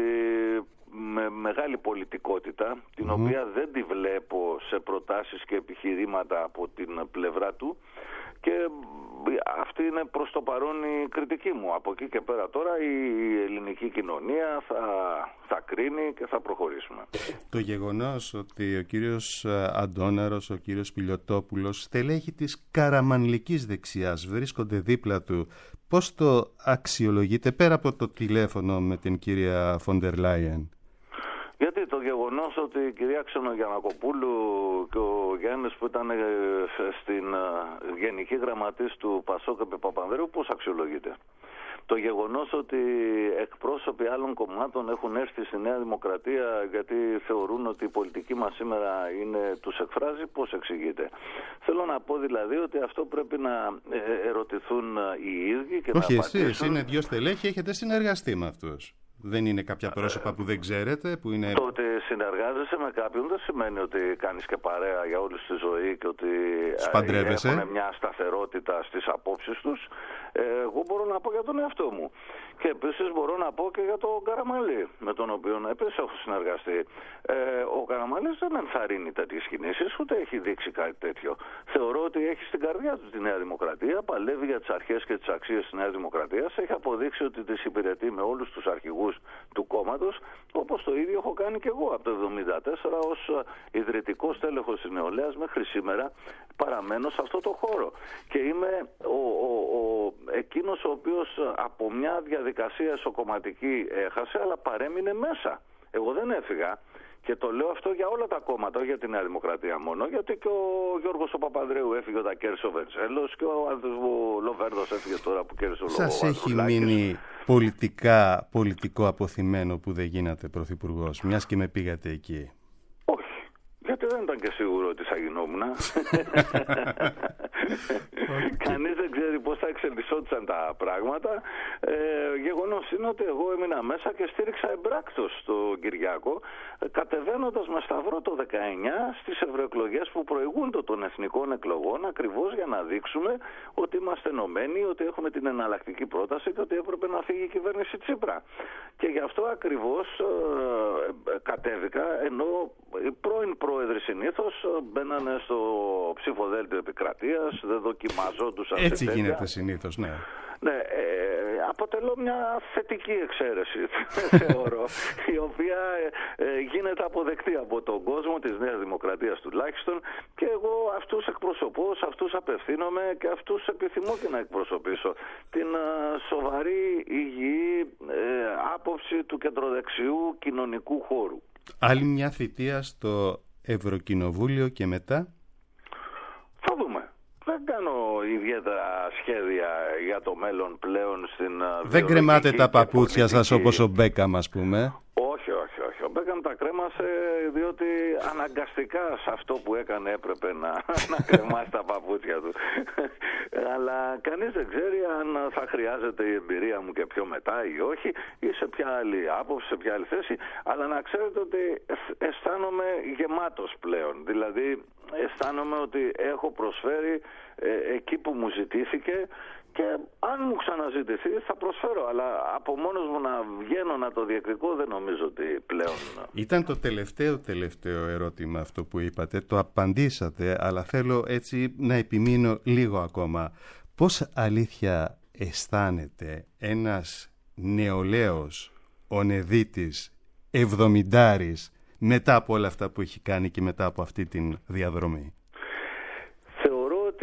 Speaker 3: με μεγάλη πολιτικότητα, την mm-hmm. οποία δεν τη βλέπω σε προτάσεις και επιχειρήματα από την πλευρά του, και αυτή είναι προς το παρόν η κριτική μου. Από εκεί και πέρα τώρα η ελληνική κοινωνία θα, θα κρίνει και θα προχωρήσουμε.
Speaker 4: Το γεγονός ότι ο κύριος Αντώναρος, ο κύριος Πιλιοτόπουλος, στελέχη της καραμανλικής δεξιάς, βρίσκονται δίπλα του, πώς το αξιολογείτε πέρα από το τηλέφωνο με την κυρία Φόντερ Λάιεν?
Speaker 3: Γιατί το γεγονός ότι η κυρία Ξενογιαννακοπούλου και ο Γιάννης που ήταν στην Γενική Γραμματής του Πασόκ και Παπανδρέου, πώς αξιολογείται? Το γεγονός ότι εκπρόσωποι άλλων κομμάτων έχουν έρθει στη Νέα Δημοκρατία γιατί θεωρούν ότι η πολιτική μας σήμερα είναι, τους εκφράζει, πώς εξηγείται? Θέλω να πω δηλαδή ότι αυτό πρέπει να ερωτηθούν οι ίδιοι και
Speaker 4: όχι
Speaker 3: να
Speaker 4: απαντήσουν. Όχι εσείς, είναι δυο στελέχη, έχετε συνεργαστεί με αυτούς. Δεν είναι κάποια πρόσωπα που δεν ξέρετε, που είναι...
Speaker 3: Το ότι συνεργάζεσαι με κάποιον δεν σημαίνει ότι κάνεις και παρέα για όλη τη ζωή και ότι έχουν μια σταθερότητα στις απόψεις τους. Εγώ μπορώ να πω για τον εαυτό μου. Και επίσης μπορώ να πω και για τον Καραμανλή, με τον οποίο επίσης έχω συνεργαστεί. Ε, ο Καραμανλής δεν ενθαρρύνει τέτοιες κινήσεις, ούτε έχει δείξει κάτι τέτοιο. Θεωρώ ότι έχει στην καρδιά του τη Νέα Δημοκρατία, παλεύει για τις αρχές και τις αξίες της Νέας Δημοκρατίας, έχει αποδείξει ότι τις υπηρετεί με όλους τους αρχηγούς του κόμματος, όπως το ίδιο έχω κάνει και εγώ από το εβδομήντα τέσσερα ως ιδρυτικός τέλεχος της Νεολαίας μέχρι σήμερα. Παραμένω σε αυτό το χώρο και είμαι ο, ο, ο, εκείνος ο οποίος από μια διαδικασία εσωκομματική έχασε, αλλά παρέμεινε μέσα. Εγώ δεν έφυγα και το λέω αυτό για όλα τα κόμματα, όχι για τη Νέα Δημοκρατία μόνο, γιατί και ο Γιώργος ο Παπανδρέου έφυγε όταν κέρδισε ο Βενιζέλος και ο Άδωνης Λοβέρδος έφυγε τώρα που κέρδισε ο Λοβέρδος.
Speaker 4: Σας έχει μείνει πολιτικά, πολιτικό αποθυμένο που δεν γίνατε πρωθυπουργός, μιας και με πήγατε εκεί?
Speaker 3: Γιατί δεν ήταν και σίγουρο ότι θα γινόμουν. Okay. Κανείς δεν ξέρει πώς θα εξελισσόντουσαν τα πράγματα. Ε, γεγονός είναι ότι εγώ έμεινα μέσα και στήριξα εμπράκτος τον Κυριάκο, κατεβαίνοντας με σταυρό το δεκαεννιά στις ευρωεκλογές που προηγούν των εθνικών εκλογών, ακριβώς για να δείξουμε ότι είμαστε ενωμένοι, ότι έχουμε την εναλλακτική πρόταση και ότι έπρεπε να φύγει η κυβέρνηση Τσίπρα. Και γι' αυτό ακριβώς ε, κατέβηκα, ενώ οι πρώην πρόεδροι συνήθως μπαίνανε στο ψηφοδέλτιο επικρατείας, δεν δοκιμαζόντουσαν.
Speaker 4: Έτσι γίνεται συνήθως, ναι.
Speaker 3: Ναι, ε, αποτελώ μια θετική εξαίρεση, θεωρώ, η οποία ε, γίνεται αποδεκτή από τον κόσμο της Νέας Δημοκρατίας τουλάχιστον, και εγώ αυτούς εκπροσωπώ, σε αυτούς απευθύνομαι και αυτούς επιθυμώ και να εκπροσωπήσω. Την ε, σοβαρή, υγιή ε, άποψη του κεντροδεξιού κοινωνικού χώρου.
Speaker 4: Άλλη μια θητεία στο Ευρωκοινοβούλιο και μετά?
Speaker 3: Θα δούμε. Δεν κάνω ιδιαίτερα σχέδια για το μέλλον πλέον στην...
Speaker 4: Δεν κρεμάτε τα παπούτσια σας όπως ο Μπέκαμ, ας πούμε?
Speaker 3: Όχι, όχι, όχι. Ο Μπέκαμ τα κρέμασε διότι αναγκαστικά σε αυτό που έκανε έπρεπε να, να κρεμάσει τα παπούτσια του. Αλλά κανείς δεν ξέρει αν θα χρειάζεται η εμπειρία μου και πιο μετά ή όχι, ή σε ποια άλλη άποψη, σε ποια άλλη θέση. Αλλά να ξέρετε ότι αισθάνομαι γεμάτος πλέον. Δηλαδή αισθάνομαι ότι έχω προσφέρει ε, εκεί που μου ζητήθηκε, και αν μου ξαναζητηθεί θα προσφέρω, αλλά από μόνος μου να βγαίνω να το διεκδικώ δεν νομίζω ότι πλέον...
Speaker 4: Ήταν το τελευταίο τελευταίο ερώτημα αυτό που είπατε, το απαντήσατε, αλλά θέλω έτσι να επιμείνω λίγο ακόμα. Πώς αλήθεια αισθάνεται ένας νεολαίος ονεδίτης εβδομηντάρης μετά από όλα αυτά που έχει κάνει και μετά από αυτή την διαδρομή?
Speaker 3: Θεωρώ ότι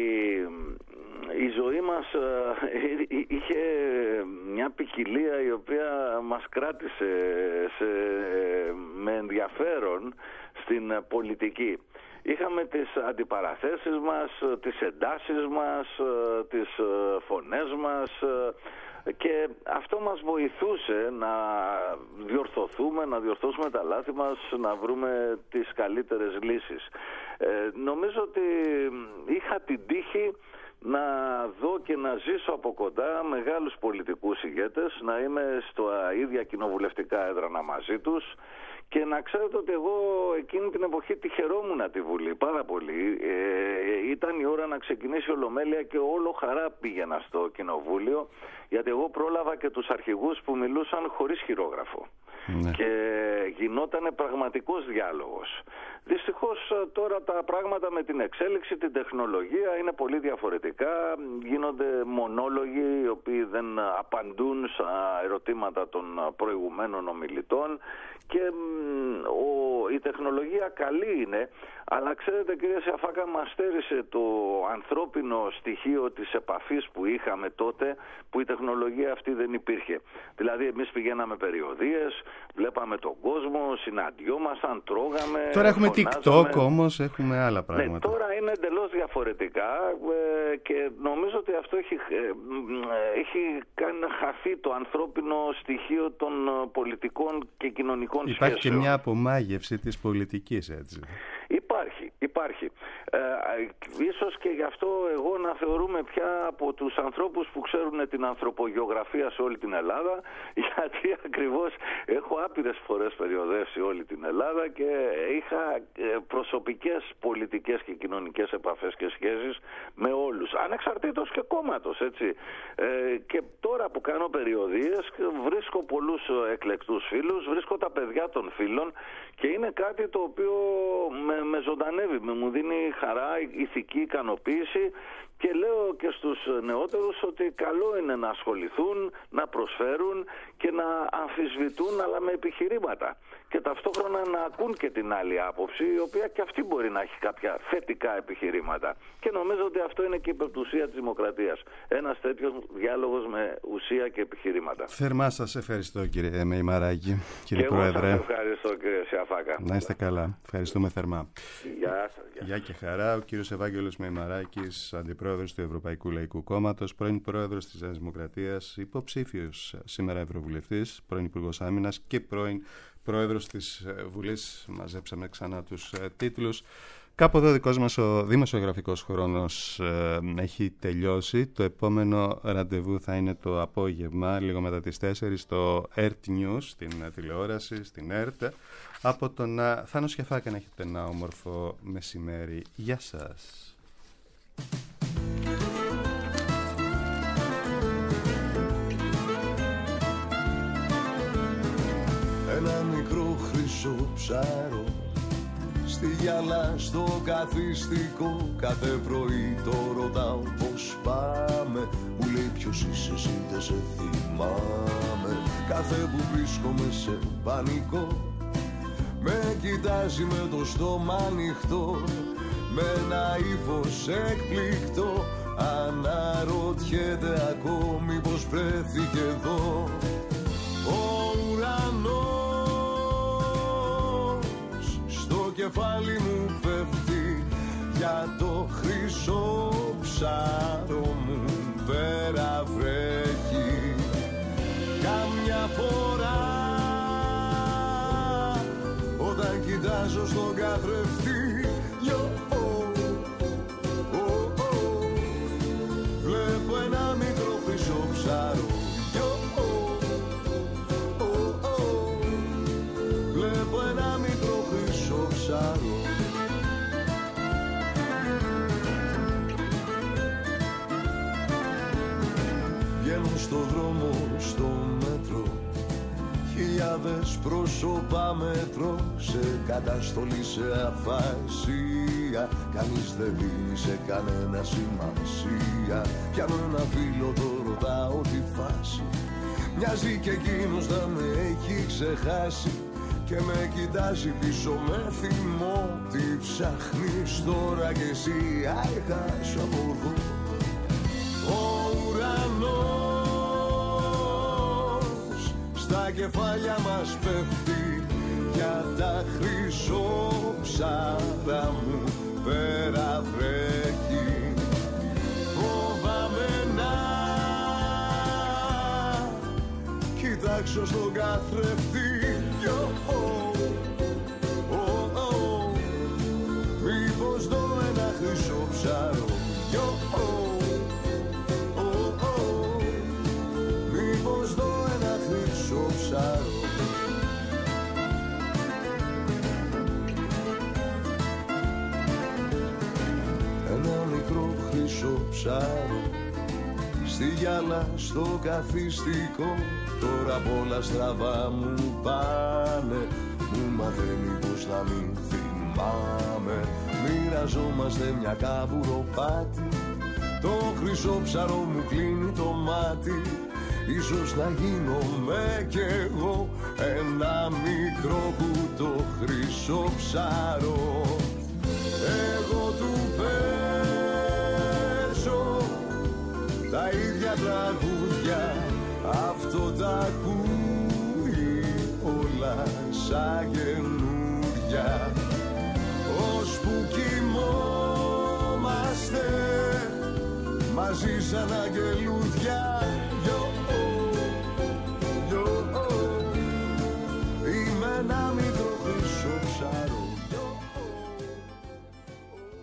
Speaker 3: η ζωή μας είχε μια ποικιλία η οποία μας κράτησε σε, με ενδιαφέρον στην πολιτική. Είχαμε τις αντιπαραθέσεις μας, τις εντάσεις μας, τις φωνές μας, και αυτό μας βοηθούσε να διορθωθούμε, να διορθώσουμε τα λάθη μας, να βρούμε τις καλύτερες λύσεις. Ε, νομίζω ότι είχα την τύχη να δω και να ζήσω από κοντά μεγάλους πολιτικούς ηγέτες, να είμαι στα ίδια κοινοβουλευτικά έδρανα μαζί τους, και να ξέρετε ότι εγώ εκείνη την εποχή τη χαιρόμουν τη Βουλή πάρα πολύ. Ε, ήταν η ώρα να ξεκινήσει η Ολομέλεια και όλο χαρά πήγαινα στο Κοινοβούλιο, γιατί εγώ πρόλαβα και τους αρχηγούς που μιλούσαν χωρίς χειρόγραφο. Ναι. Και γινόταν πραγματικός διάλογος. Δυστυχώς τώρα τα πράγματα με την εξέλιξη, την τεχνολογία είναι πολύ διαφορετικά. Γίνονται μονόλογοι οι οποίοι δεν απαντούν στα ερωτήματα των προηγουμένων ομιλητών, και ο, η τεχνολογία καλή είναι, αλλά ξέρετε κύριε Σαφάκα, μας στέρισε το ανθρώπινο στοιχείο της επαφής που είχαμε τότε, που η τεχνολογία αυτή δεν υπήρχε. Δηλαδή εμείς πηγαίναμε περιοδίες, βλέπαμε τον κόσμο, συναντιόμασταν, τρώγαμε.
Speaker 4: Τώρα έχουμε TikTok όμως, έχουμε άλλα πράγματα.
Speaker 3: Ναι, τώρα είναι εντελώς διαφορετικά, ε, και νομίζω ότι αυτό έχει, ε, έχει κάνει να χαθεί το ανθρώπινο στοιχείο των πολιτικών και κοινωνικών
Speaker 4: σχέσεων. Υπάρχει
Speaker 3: σχέσεων.
Speaker 4: Και μια απομάγευση της πολιτικής, έτσι.
Speaker 3: Υπάρχει. Υπάρχει. Ε, ίσως και γι' αυτό εγώ να θεωρούμε πια από τους ανθρώπους που ξέρουν την ανθρωπογεωγραφία σε όλη την Ελλάδα, γιατί ακριβώς έχω άπειρες φορές περιοδεύσει όλη την Ελλάδα και είχα προσωπικές πολιτικές και κοινωνικές επαφές και σχέσεις με όλους, ανεξαρτήτως και κόμματος, έτσι. Ε, και τώρα που κάνω περιοδίες βρίσκω πολλούς εκλεκτούς φίλους, βρίσκω τα παιδιά των φίλων και είναι κάτι το οποίο με, με ζωντανεύει, με μου δίνει χαρά, ηθική ικανοποίηση και λέω και στους νεότερους ότι καλό είναι να ασχοληθούν, να προσφέρουν και να αμφισβητούν, αλλά με επιχειρήματα. Και ταυτόχρονα να ακούν και την άλλη άποψη, η οποία και αυτή μπορεί να έχει κάποια θετικά επιχειρήματα. Και νομίζω ότι αυτό είναι και η υπερτουσία της δημοκρατίας. Ένας τέτοιος διάλογος με ουσία και επιχειρήματα.
Speaker 4: Θερμά σας ευχαριστώ, κύριε Μεϊμαράκη, κύριε
Speaker 3: και
Speaker 4: Πρόεδρε.
Speaker 3: Εγώ σας ευχαριστώ, κύριε Σιαφάκα.
Speaker 4: Να είστε καλά. Ευχαριστούμε θερμά.
Speaker 3: Γεια σας. Γεια.
Speaker 4: Γεια και χαρά. Ο κύριος Ευάγγελος Μεϊμαράκης, αντιπρόεδρος του Ευρωπαϊκού Λαϊκού Κόμματος, πρώην πρόεδρος της Νέας Δημοκρατίας, υποψήφιος σήμερα ευρωβουλευτής, πρώην υπουργός άμυνας και πρώην πρόεδρος της Βουλής. Μαζέψαμε ξανά τους ε, τίτλους. Κάπου εδώ ο δικός μας ο δημοσιογραφικός χρόνος ε, έχει τελειώσει. Το επόμενο ραντεβού θα είναι το απόγευμα, λίγο μετά τις τέσσερις, στο ΕΡΤ News, στην τηλεόραση, στην ΕΡΤ. Από τον Θάνο Σιαφάκα, να έχετε ένα όμορφο μεσημέρι. Γεια σας.
Speaker 5: Ένα μικρό χρυσό ψάρο στη γυαλά στο καθιστικό. Κάθε πρωί το ρωτάω πως πάμε. Μου λέει ποιος είσαι εσύ, δεν σε θυμάμαι. Κάθε που βρίσκομαι σε πανικό με κοιτάζει με το στόμα ανοιχτό, με ένα ύφος εκπληκτό. Αναρωτιέται ακόμη πως βρέθηκε εδώ. Ο ουρανός στο κεφάλι μου πέφτει, για το χρυσό ψάρο μου πέρα βρέχει. Καμιά φορά όταν κοιτάζω στον καθρεφτή, βλέπω ένα μικρό χρυσό ψάρο. Βλέπω ένα μικρό χρυσό ψάρο. Βγαίνουν στο δρόμο, στο μέτρο, χιλιάδες πρόσωπα μέτρο, σε καταστολή, σε αφασία. Κανείς δεν δίνει σε κανένα σημασία. Πιάνω ένα φίλο, το ρωτάω τη φάση. Μοιάζει και εκείνος να με έχει ξεχάσει και με κοιτάζει πίσω με θυμό. Τι ψάχνεις τώρα κι εσύ, άχασου από εδώ. Ο ουρανός στα κεφάλια μας πέφτει, για τα χρυσόψαρα μου πέρα βρέχει. Φοβάμαι να κοιτάξω στον καθρεφτή. Μήπως δω ένα χρυσό ψάρο. Μήπως δω ένα χρυσό ψάρο. Ένα μικρό χρυσό ψάρο στη γυάλα, στο καθιστικό. Τώρα πολλά στραβά μου πάνε, μου μαθαίνει πως να μην θυμάμαι. Μοιραζόμαστε μια καβουροπάτη, το χρυσό ψαρό μου κλείνει το μάτι. Ίσως να γίνομαι κι εγώ ένα μικρό κουτό χρυσό ψαρό. Εγώ του παίζω τα ίδια τραγούδια, αυτό τα ακούει όλα σαν καινούρια. Ως που κοιμόμαστε μαζί σαν αγγελούδια,